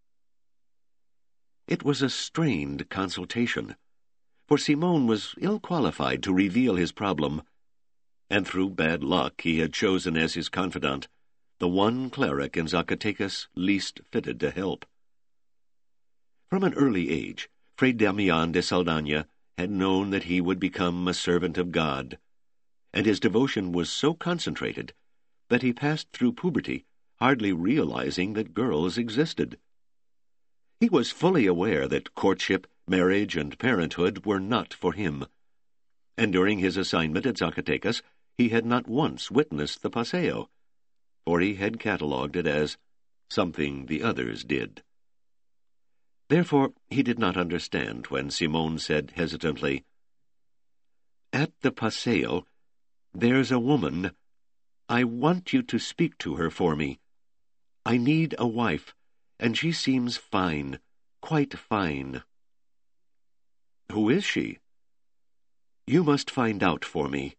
It was a strained consultation, for Simon was ill-qualified to reveal his problem, and through bad luck he had chosen as his confidant the one cleric in Zacatecas least fitted to help. From an early age, Fray Damian de Saldana had known that he would become a servant of God, and his devotion was so concentrated that he passed through puberty hardly realizing that girls existed. He was fully aware that courtship, marriage, and parenthood were not for him, and during his assignment at Zacatecas he had not once witnessed the paseo, for he had catalogued it as something the others did. Therefore he did not understand when Simon said hesitantly, "At the paseo, there's a woman. I want you to speak to her for me. I need a wife, and she seems fine, quite fine." "Who is she?" "You must find out for me."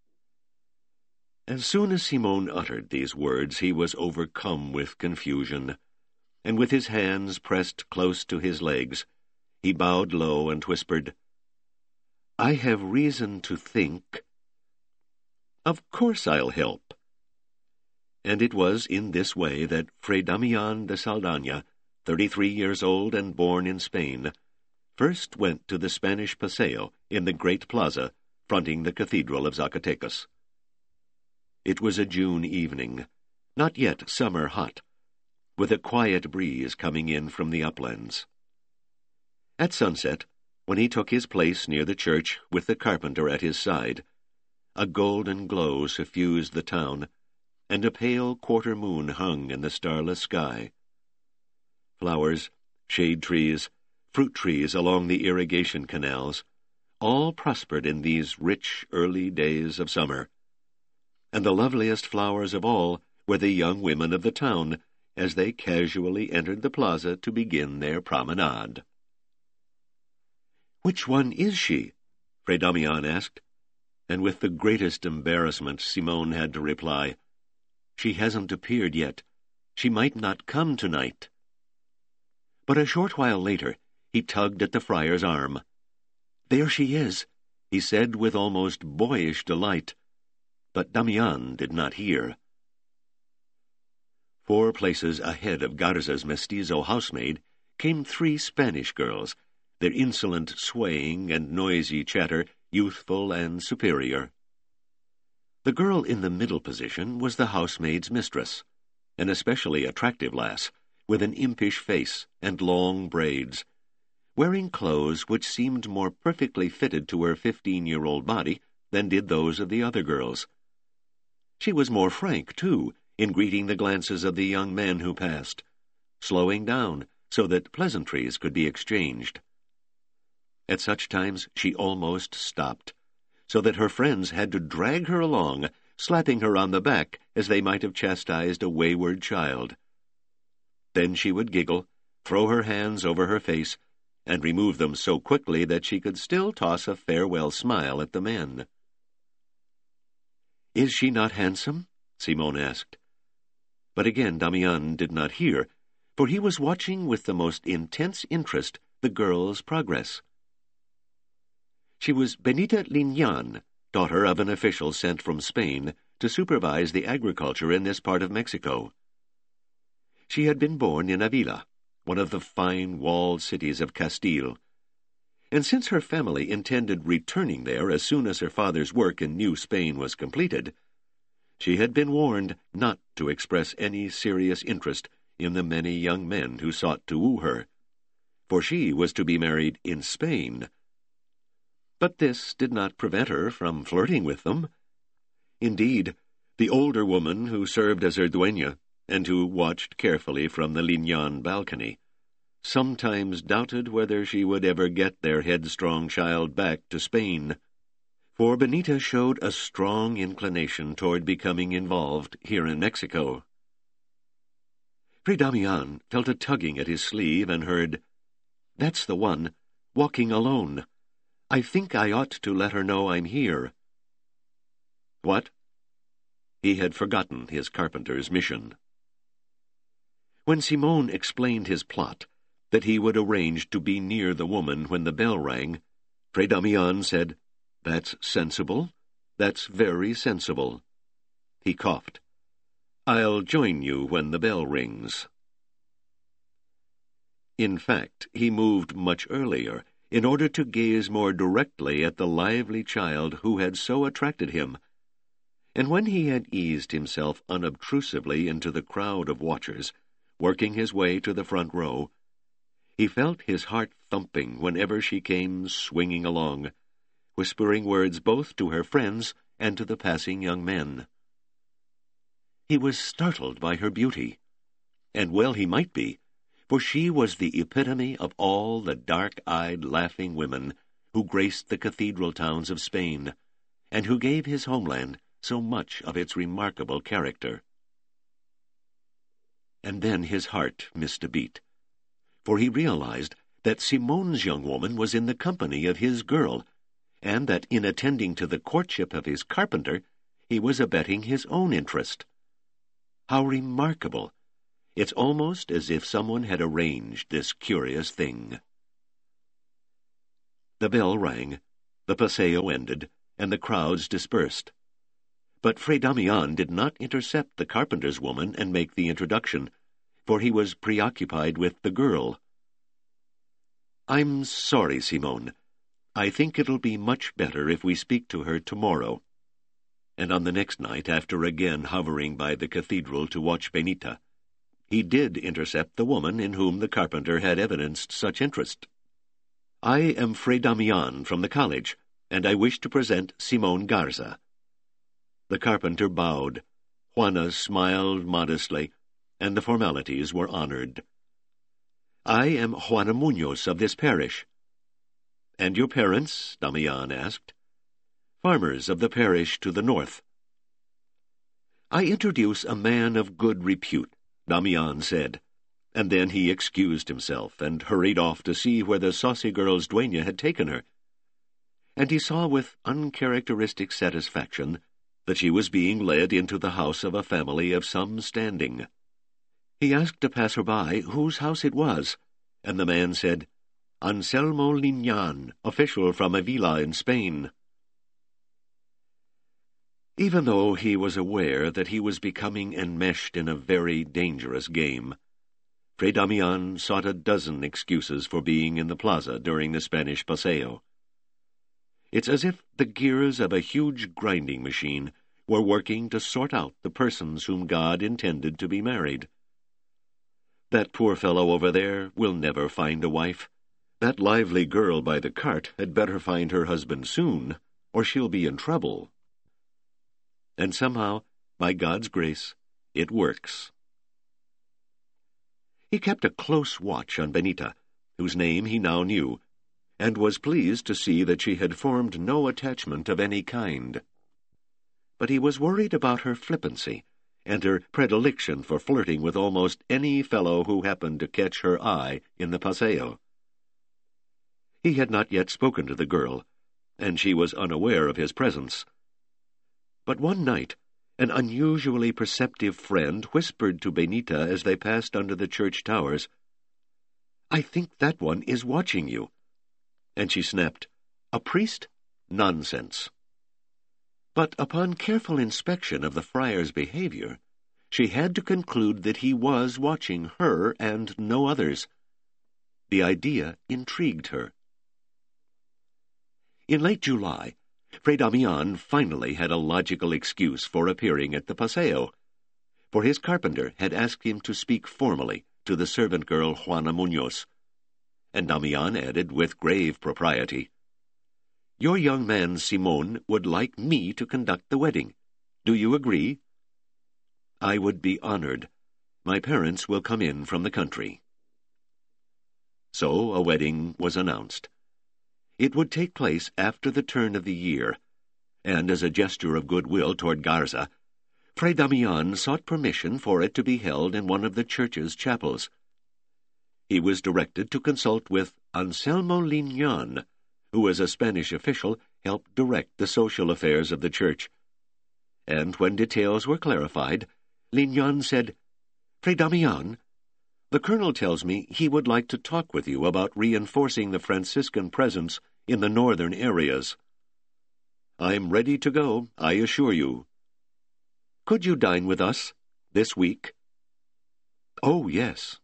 As soon as Simon uttered these words, he was overcome with confusion, and with his hands pressed close to his legs, he bowed low and whispered, "I have reason to think—" "Of course I'll help." And it was in this way that Fray Damian de Saldana, thirty-three years old and born in Spain, first went to the Spanish paseo in the great plaza fronting the cathedral of Zacatecas. It was a June evening, not yet summer hot, with a quiet breeze coming in from the uplands. At sunset, when he took his place near the church with the carpenter at his side, a golden glow suffused the town, and a pale quarter moon hung in the starless sky. Flowers, shade trees, fruit trees along the irrigation canals, all prospered in these rich early days of summer, and the loveliest flowers of all were the young women of the town as they casually entered the plaza to begin their promenade. "Which one is she?" Fray Damian asked, and with the greatest embarrassment Simon had to reply, "She hasn't appeared yet. She might not come tonight." But a short while later he tugged at the friar's arm. "There she is," he said with almost boyish delight. But Damian did not hear. Four places ahead of Garza's mestizo housemaid came three Spanish girls, their insolent swaying and noisy chatter youthful and superior. The girl in the middle position was the housemaid's mistress, an especially attractive lass, with an impish face and long braids, wearing clothes which seemed more perfectly fitted to her fifteen-year-old body than did those of the other girls. She was more frank, too, in greeting the glances of the young men who passed, slowing down so that pleasantries could be exchanged. At such times she almost stopped, so that her friends had to drag her along, slapping her on the back as they might have chastised a wayward child. Then she would giggle, throw her hands over her face, and remove them so quickly that she could still toss a farewell smile at the men. "Is she not handsome?" Simon asked. But again Damian did not hear, for he was watching with the most intense interest the girl's progress. She was Benita Lignan, daughter of an official sent from Spain to supervise the agriculture in this part of Mexico. She had been born in Avila, one of the fine walled cities of Castile, and since her family intended returning there as soon as her father's work in New Spain was completed, she had been warned not to express any serious interest in the many young men who sought to woo her, for she was to be married in Spain. But this did not prevent her from flirting with them. Indeed, the older woman who served as her dueña and who watched carefully from the Lignan balcony, sometimes doubted whether she would ever get their headstrong child back to Spain. For Benita showed a strong inclination toward becoming involved here in Mexico. Fray Damian felt a tugging at his sleeve and heard, "That's the one, walking alone. I think I ought to let her know I'm here." What? He had forgotten his carpenter's mission. When Simon explained his plot, that he would arrange to be near the woman when the bell rang, Fray Damian said, "That's sensible. That's very sensible." He coughed. "I'll join you when the bell rings." In fact, he moved much earlier, in order to gaze more directly at the lively child who had so attracted him. And when he had eased himself unobtrusively into the crowd of watchers, working his way to the front row, he felt his heart thumping whenever she came swinging along, whispering words both to her friends and to the passing young men. He was startled by her beauty, and well he might be, for she was the epitome of all the dark-eyed, laughing women who graced the cathedral towns of Spain, and who gave his homeland so much of its remarkable character. And then his heart missed a beat, for he realized that Simon's young woman was in the company of his girl, and that in attending to the courtship of his carpenter, he was abetting his own interest. How remarkable! It's almost as if someone had arranged this curious thing. The bell rang, the paseo ended, and the crowds dispersed. But Fray Damian did not intercept the carpenter's woman and make the introduction, for he was preoccupied with the girl. "I'm sorry, Simon. I think it'll be much better if we speak to her tomorrow." And on the next night, after again hovering by the cathedral to watch Benita, he did intercept the woman in whom the carpenter had evidenced such interest. "I am Fray Damian from the college, and I wish to present Simon Garza." The carpenter bowed. Juana smiled modestly, and the formalities were honored. "I am Juana Munoz of this parish." "And your parents?" Damian asked. "Farmers of the parish to the north." "I introduce a man of good repute," Damian said, and then he excused himself and hurried off to see where the saucy girl's dueña had taken her. And he saw with uncharacteristic satisfaction that she was being led into the house of a family of some standing. He asked a passer-by whose house it was, and the man said, "Anselmo Lignan, official from a villa in Spain." Even though he was aware that he was becoming enmeshed in a very dangerous game, Fray Damian sought a dozen excuses for being in the plaza during the Spanish paseo. It's as if the gears of a huge grinding machine were working to sort out the persons whom God intended to be married. That poor fellow over there will never find a wife. That lively girl by the cart had better find her husband soon, or she'll be in trouble. And somehow, by God's grace, it works. He kept a close watch on Benita, whose name he now knew, and was pleased to see that she had formed no attachment of any kind. But he was worried about her flippancy, and her predilection for flirting with almost any fellow who happened to catch her eye in the paseo. He had not yet spoken to the girl, and she was unaware of his presence. But one night, an unusually perceptive friend whispered to Benita as they passed under the church towers, "I think that one is watching you." And she snapped, "A priest? Nonsense." But upon careful inspection of the friar's behavior, she had to conclude that he was watching her and no others. The idea intrigued her. In late July, Fray Damian finally had a logical excuse for appearing at the paseo, for his carpenter had asked him to speak formally to the servant girl Juana Munoz, and Damian added with grave propriety, "Your young man Simon would like me to conduct the wedding. Do you agree?" "I would be honored. my parents will come in from the country." So a wedding was announced. It would take place after the turn of the year, and as a gesture of goodwill toward Garza, Fray Damian sought permission for it to be held in one of the church's chapels. He was directed to consult with Anselmo Lignan, who as a Spanish official helped direct the social affairs of the church. And when details were clarified, Lignan said, "Fray Damian, the colonel tells me he would like to talk with you about reinforcing the Franciscan presence in the northern areas. I'm ready to go, I assure you. Could you dine with us this week?" "Oh, yes."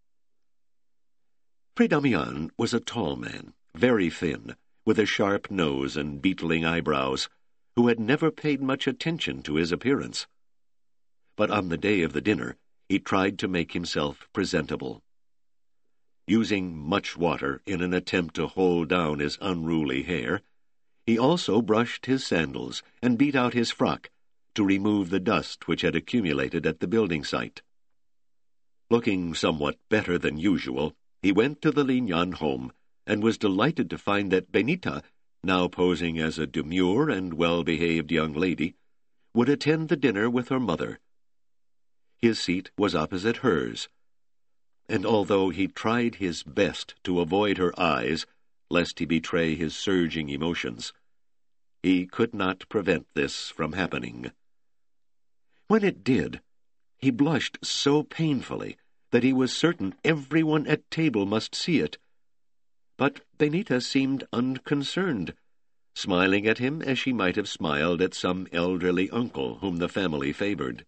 Fray Damian was a tall man, very thin, with a sharp nose and beetling eyebrows, who had never paid much attention to his appearance. But on the day of the dinner, he tried to make himself presentable. Using much water in an attempt to hold down his unruly hair, he also brushed his sandals and beat out his frock to remove the dust which had accumulated at the building site. Looking somewhat better than usual, he went to the Lignan home and was delighted to find that Benita, now posing as a demure and well-behaved young lady, would attend the dinner with her mother. His seat was opposite hers, and although he tried his best to avoid her eyes, lest he betray his surging emotions, he could not prevent this from happening. When it did, he blushed so painfully that he was certain everyone at table must see it. But Benita seemed unconcerned, smiling at him as she might have smiled at some elderly uncle whom the family favored.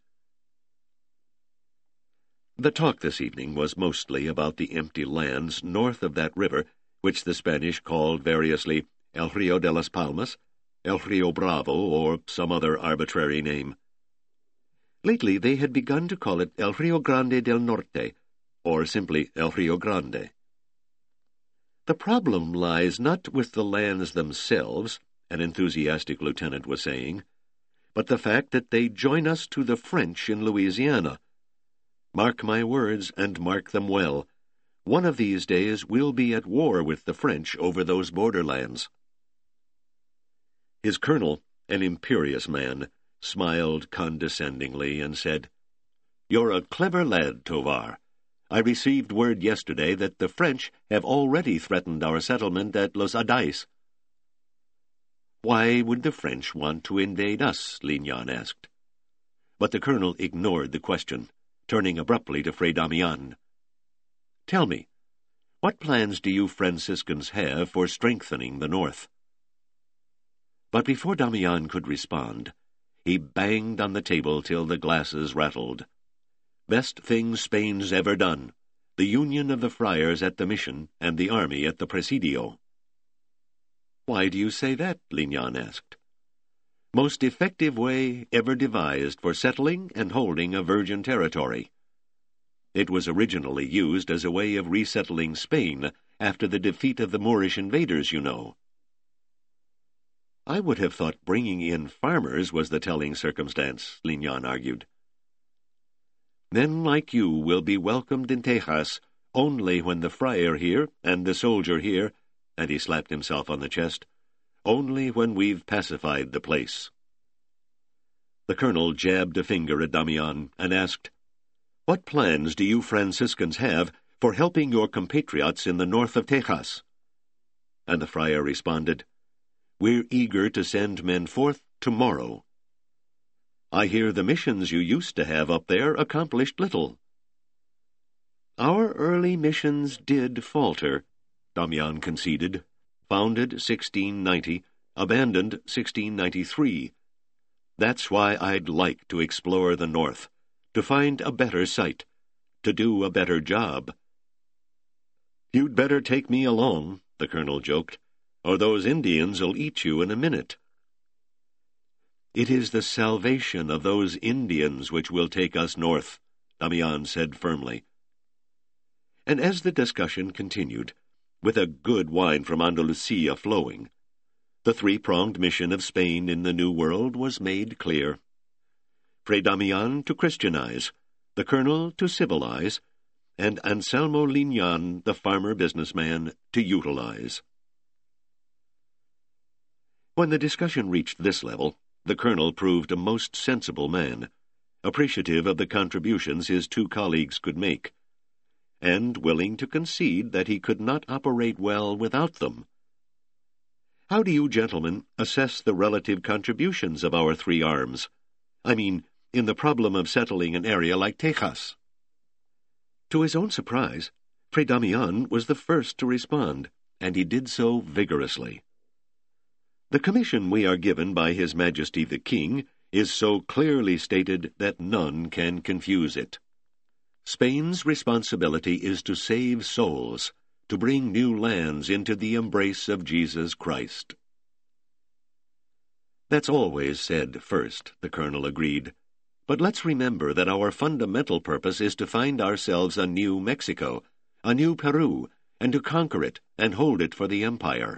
The talk this evening was mostly about the empty lands north of that river, which the Spanish called variously El Rio de las Palmas, El Rio Bravo, or some other arbitrary name. Lately they had begun to call it El Rio Grande del Norte, or simply El Rio Grande. The problem lies not with the lands themselves, an enthusiastic lieutenant was saying, but the fact that they join us to the French in Louisiana. Mark my words, and mark them well. One of these days we'll be at war with the French over those borderlands. His colonel, an imperious man, smiled condescendingly and said, "You're a clever lad, Tovar. I received word yesterday that the French have already threatened our settlement at Los Adais." "Why would the French want to invade us?" Lignan asked. But the colonel ignored the question, turning abruptly to Fray Damian. "Tell me, what plans do you Franciscans have for strengthening the north?" But before Damian could respond, he banged on the table till the glasses rattled. "Best thing Spain's ever done, the union of the friars at the mission and the army at the Presidio." "Why do you say that?" Lignan asked. "Most effective way ever devised for settling and holding a virgin territory. It was originally used as a way of resettling Spain after the defeat of the Moorish invaders, you know." "I would have thought bringing in farmers was the telling circumstance," Lignan argued. "Men like you will be welcomed in Tejas only when the friar here and the soldier here," and he slapped himself on the chest, "only when we've pacified the place." The colonel jabbed a finger at Damian and asked, "What plans do you Franciscans have for helping your compatriots in the north of Tejas?" And the friar responded, "We're eager to send men forth tomorrow. I hear the missions you used to have up there accomplished little." "Our early missions did falter," Damian conceded. "Founded sixteen ninety, abandoned sixteen ninety-three. That's why I'd like to explore the north, to find a better site, to do a better job." "You'd better take me along," the colonel joked, "or those Indians'll eat you in a minute." "It is the salvation of those Indians which will take us north," Damian said firmly. And as the discussion continued, with a good wine from Andalusia flowing, the three-pronged mission of Spain in the New World was made clear. Fray Damian to Christianize, the colonel to civilize, and Anselmo Lignan, the farmer businessman, to utilize. When the discussion reached this level, the colonel proved a most sensible man, appreciative of the contributions his two colleagues could make, and willing to concede that he could not operate well without them. How do you gentlemen assess the relative contributions of our three arms? I mean, in the problem of settling an area like Texas? To his own surprise, Fray Damian was the first to respond, and he did so vigorously. The commission we are given by His Majesty the King is so clearly stated that none can confuse it. Spain's responsibility is to save souls, to bring new lands into the embrace of Jesus Christ. That's always said first, the colonel agreed. But let's remember that our fundamental purpose is to find ourselves a new Mexico, a new Peru, and to conquer it and hold it for the empire.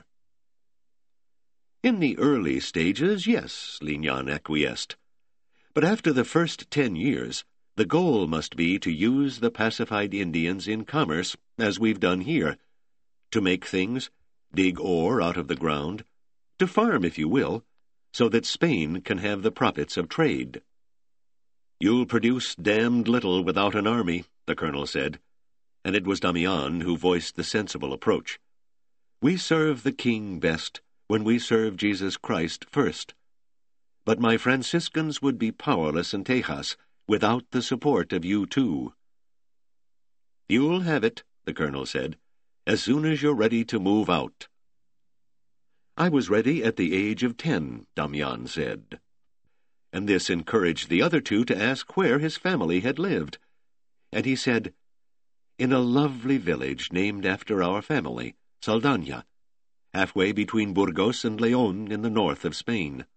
In the early stages, yes, Lignan acquiesced. But after the first ten years, the goal must be to use the pacified Indians in commerce, as we've done here, to make things, dig ore out of the ground, to farm, if you will, so that Spain can have the profits of trade. You'll produce damned little without an army, the colonel said, and it was Damian who voiced the sensible approach. We serve the king best when we serve Jesus Christ first. But my Franciscans would be powerless in Texas without the support of you too. You'll have it, the colonel said, as soon as you're ready to move out. I was ready at the age of ten, Damian said. And this encouraged the other two to ask where his family had lived. And he said, in a lovely village named after our family, Saldaña, halfway between Burgos and León in the north of Spain.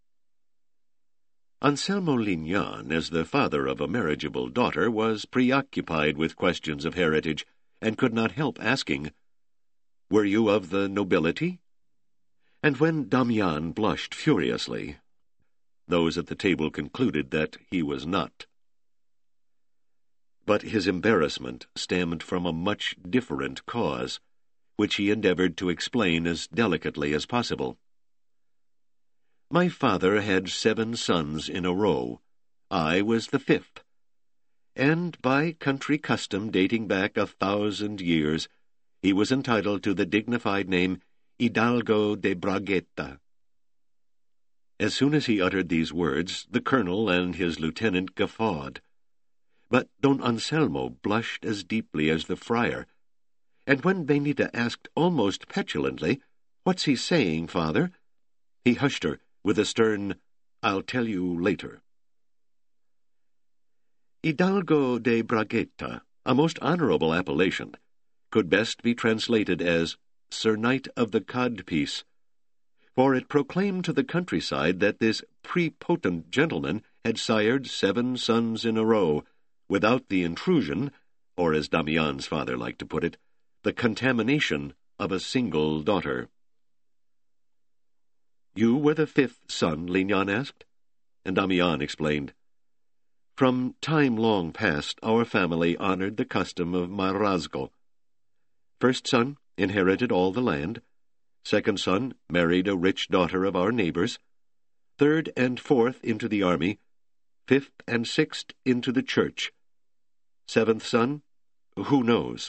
Anselmo Lignan, as the father of a marriageable daughter, was preoccupied with questions of heritage, and could not help asking, Were you of the nobility? And when Damian blushed furiously, those at the table concluded that he was not. But his embarrassment stemmed from a much different cause, which he endeavored to explain as delicately as possible. My father had seven sons in a row. I was the fifth. And by country custom dating back a thousand years, he was entitled to the dignified name Hidalgo de Bragueta. As soon as he uttered these words, the colonel and his lieutenant guffawed. But Don Anselmo blushed as deeply as the friar, and when Benita asked almost petulantly, What's he saying, father? He hushed her with a stern, I'll tell you later. Hidalgo de Bragueta, a most honorable appellation, could best be translated as Sir Knight of the Codpiece, for it proclaimed to the countryside that this prepotent gentleman had sired seven sons in a row, without the intrusion, or as Damian's father liked to put it, the contamination of a single daughter. You were the fifth son, Lignan asked, and Damian explained. From time long past, our family honored the custom of mayorazgo. First son inherited all the land. Second son married a rich daughter of our neighbors. Third and fourth into the army. Fifth and sixth into the church. Seventh son, who knows?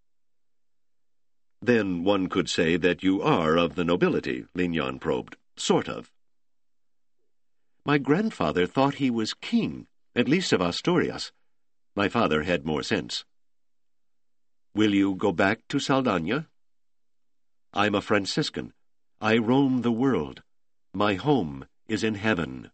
Then one could say that you are of the nobility, Lignan probed. Sort of. My grandfather thought he was king, at least of Asturias. My father had more sense. Will you go back to Saldaña? I'm a Franciscan. I roam the world. My home is in heaven.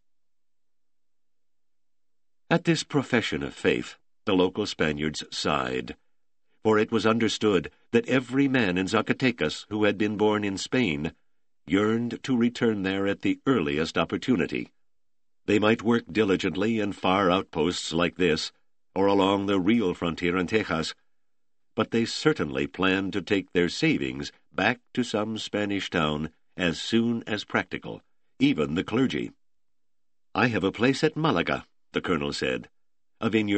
At this profession of faith, the local Spaniards sighed, for it was understood that every man in Zacatecas who had been born in Spain yearned to return there at the earliest opportunity. They might work diligently in far outposts like this, or along the real frontier in Texas, but they certainly planned to take their savings back to some Spanish town as soon as practical, even the clergy. I have a place at Malaga, the colonel said, a vineyard,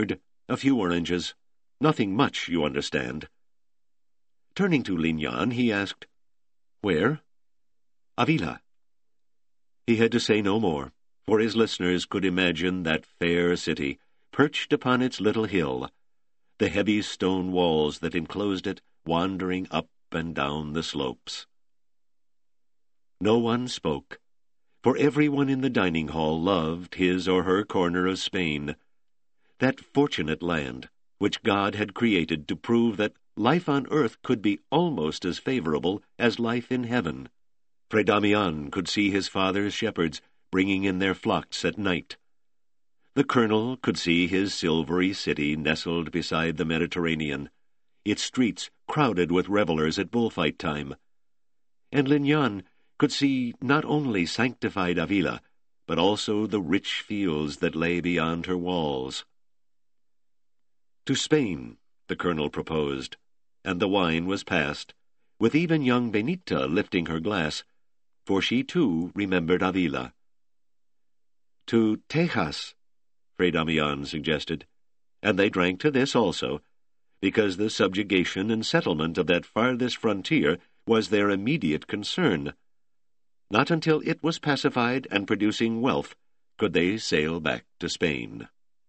A few oranges. Nothing much, you understand." Turning to Lignan, he asked, "Where?" "Avila." He had to say no more, for his listeners could imagine that fair city, perched upon its little hill, the heavy stone walls that enclosed it wandering up and down the slopes. No one spoke, for everyone in the dining hall loved his or her corner of Spain, that fortunate land which God had created to prove that life on earth could be almost as favorable as life in heaven. Fray Damian could see his father's shepherds bringing in their flocks at night. The colonel could see his silvery city nestled beside the Mediterranean, its streets crowded with revelers at bullfight time. And Lignan could see not only sanctified Avila, but also the rich fields that lay beyond her walls. To Spain, the colonel proposed, and the wine was passed, with even young Benita lifting her glass, for she too remembered Avila. To Tejas, Fray Damian suggested, and they drank to this also, because the subjugation and settlement of that farthest frontier was their immediate concern. Not until it was pacified and producing wealth could they sail back to Spain.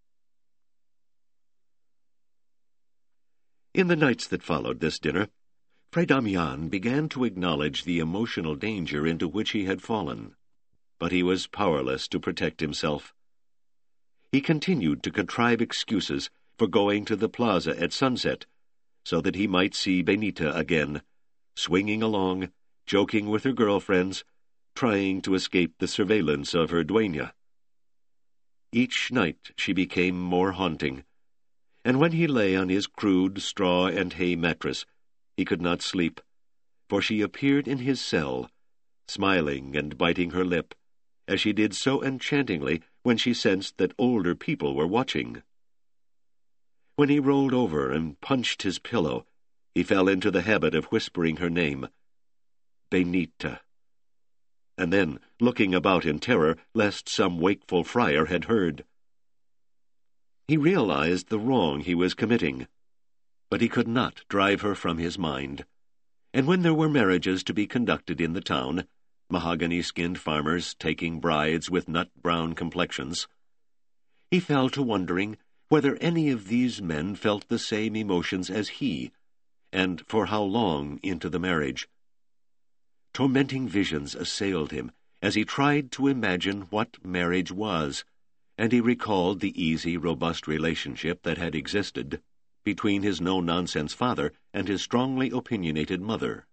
In the nights that followed this dinner, Fray Damian began to acknowledge the emotional danger into which he had fallen, but he was powerless to protect himself. He continued to contrive excuses for going to the plaza at sunset, so that he might see Benita again, swinging along, joking with her girlfriends, trying to escape the surveillance of her dueña. Each night she became more haunting, and when he lay on his crude straw and hay mattress, he could not sleep, for she appeared in his cell, smiling and biting her lip, as she did so enchantingly when she sensed that older people were watching. When he rolled over and punched his pillow, he fell into the habit of whispering her name, Benita, and then looking about in terror lest some wakeful friar had heard. He realized the wrong he was committing, but he could not drive her from his mind, and when there were marriages to be conducted in the town, mahogany-skinned farmers taking brides with nut-brown complexions, he fell to wondering whether any of these men felt the same emotions as he, and for how long into the marriage. Tormenting visions assailed him as he tried to imagine what marriage was, and he recalled the easy, robust relationship that had existed between his no-nonsense father and his strongly opinionated mother.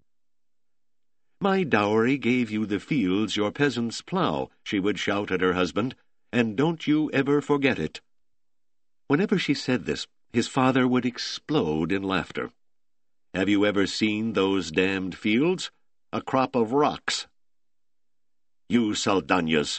"My dowry gave you the fields your peasants plough," she would shout at her husband, "and don't you ever forget it." Whenever she said this, his father would explode in laughter. "Have you ever seen those damned fields? A crop of rocks. You Saldañas."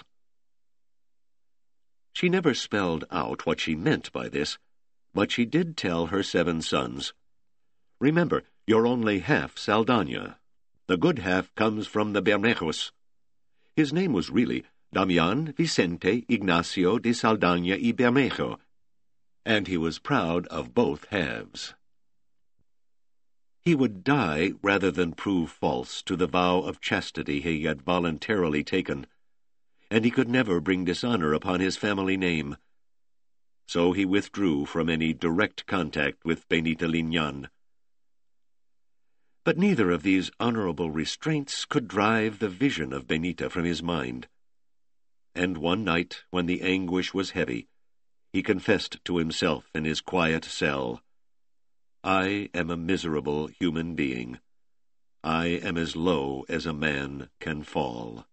She never spelled out what she meant by this, but she did tell her seven sons, "Remember, you're only half Saldaña. The good half comes from the Bermejos." His name was really Damian Vicente Ignacio de Saldaña y Bermejo, and he was proud of both halves. He would die rather than prove false to the vow of chastity he had voluntarily taken, and he could never bring dishonor upon his family name. So he withdrew from any direct contact with Benita Lignan. But neither of these honorable restraints could drive the vision of Benita from his mind. And one night, when the anguish was heavy, he confessed to himself in his quiet cell, "I am a miserable human being. I am as low as a man can fall."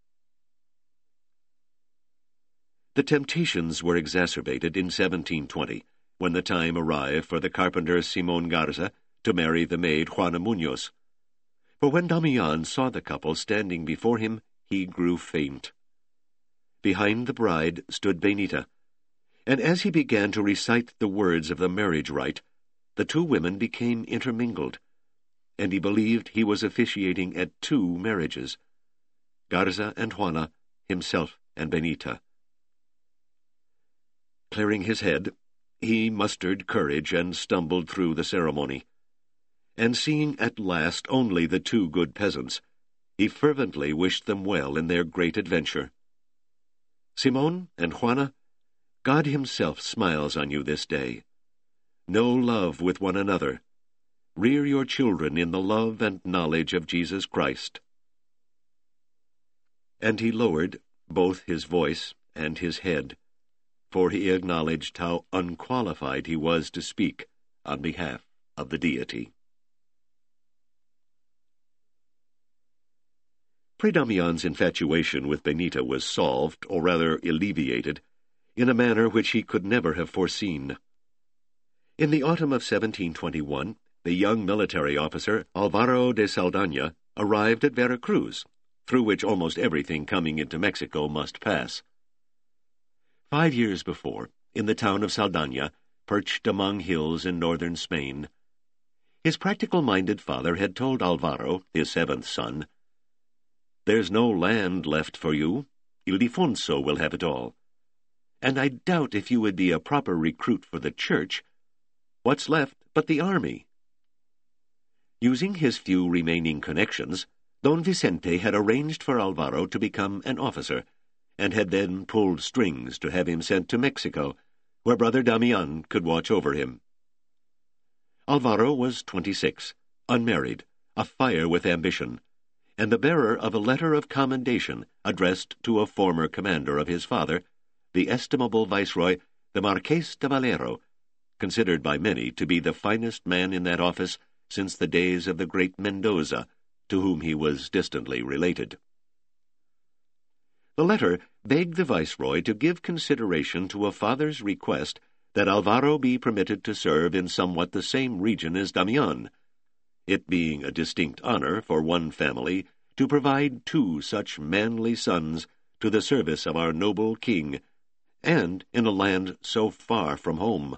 The temptations were exacerbated in seventeen twenty, when the time arrived for the carpenter Simón Garza to marry the maid Juana Muñoz. For when Damian saw the couple standing before him, he grew faint. Behind the bride stood Benita, and as he began to recite the words of the marriage rite, the two women became intermingled, and he believed he was officiating at two marriages, Garza and Juana, himself and Benita. Clearing his head, he mustered courage and stumbled through the ceremony. And seeing at last only the two good peasants, he fervently wished them well in their great adventure. Simon and Juana, God himself smiles on you this day. Know love with one another. Rear your children in the love and knowledge of Jesus Christ. And he lowered both his voice and his head, for he acknowledged how unqualified he was to speak on behalf of the deity. Fray Damian's infatuation with Benita was solved, or rather alleviated, in a manner which he could never have foreseen. In the autumn of seventeen twenty-one, the young military officer Alvaro de Saldaña arrived at Veracruz, through which almost everything coming into Mexico must pass. Five years before, in the town of Saldaña, perched among hills in northern Spain, his practical-minded father had told Alvaro, his seventh son, "There's no land left for you. Ildefonso will have it all. And I doubt if you would be a proper recruit for the church. What's left but the army?" Using his few remaining connections, Don Vicente had arranged for Alvaro to become an officer, and had then pulled strings to have him sent to Mexico, where Brother Damian could watch over him. Alvaro was twenty-six, unmarried, afire with ambition, and the bearer of a letter of commendation addressed to a former commander of his father, the estimable viceroy, the Marqués de Valero, considered by many to be the finest man in that office since the days of the great Mendoza, to whom he was distantly related. The letter begged the viceroy to give consideration to a father's request that Alvaro be permitted to serve in somewhat the same region as Damian, it being a distinct honor for one family to provide two such manly sons to the service of our noble king, and in a land so far from home.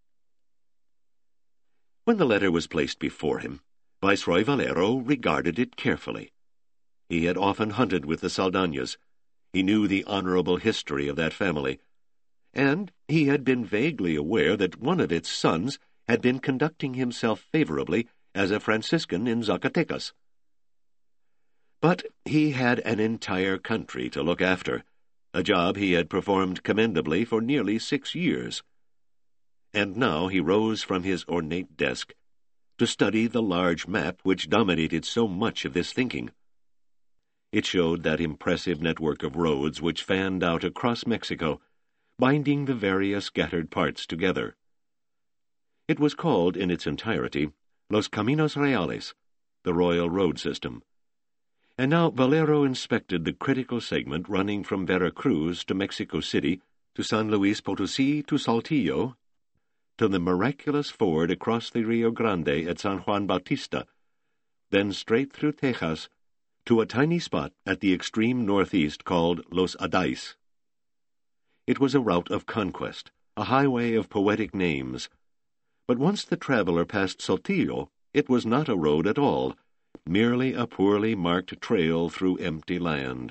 When the letter was placed before him, Viceroy Valero regarded it carefully. He had often hunted with the Saldañas. He knew the honorable history of that family, and he had been vaguely aware that one of its sons had been conducting himself favorably as a Franciscan in Zacatecas. But he had an entire country to look after, a job he had performed commendably for nearly six years. And now he rose from his ornate desk to study the large map which dominated so much of this thinking. It showed that impressive network of roads which fanned out across Mexico, binding the various scattered parts together. It was called, in its entirety, Los Caminos Reales, the royal road system. And now Valero inspected the critical segment running from Veracruz to Mexico City, to San Luis Potosí, to Saltillo, to the miraculous ford across the Rio Grande at San Juan Bautista, then straight through Texas to a tiny spot at the extreme northeast called Los Adais. It was a route of conquest, a highway of poetic names. But once the traveler passed Saltillo, it was not a road at all, merely a poorly marked trail through empty land.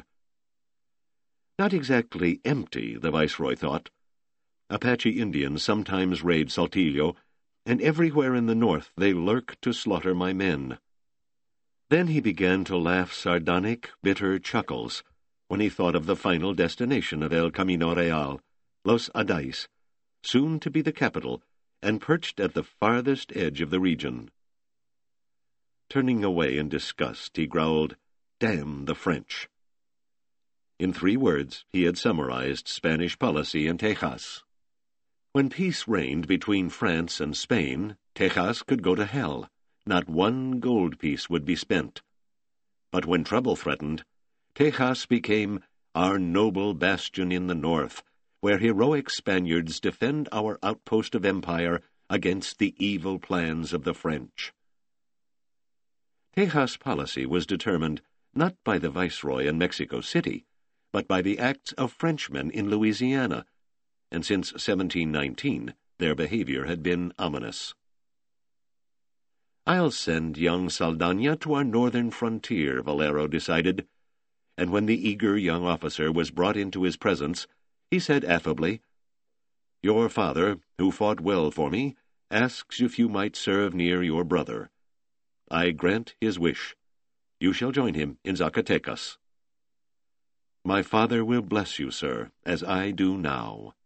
Not exactly empty, the viceroy thought. Apache Indians sometimes raid Saltillo, and everywhere in the north they lurk to slaughter my men. Then he began to laugh sardonic, bitter chuckles when he thought of the final destination of El Camino Real, Los Adais, soon to be the capital, and perched at the farthest edge of the region. Turning away in disgust, he growled, "Damn the French." In three words, he had summarized Spanish policy in Texas. When peace reigned between France and Spain, Texas could go to hell. Not one gold piece would be spent. But when trouble threatened, Texas became our noble bastion in the north, where heroic Spaniards defend our outpost of empire against the evil plans of the French. Texas policy was determined not by the viceroy in Mexico City, but by the acts of Frenchmen in Louisiana, and since seventeen nineteen their behavior had been ominous. "I'll send young Saldaña to our northern frontier," Valero decided, and when the eager young officer was brought into his presence, he said affably, Your father, who fought well for me, asks if you might serve near your brother. I grant his wish. You shall join him in Zacatecas. My father will bless you, sir, as I do now.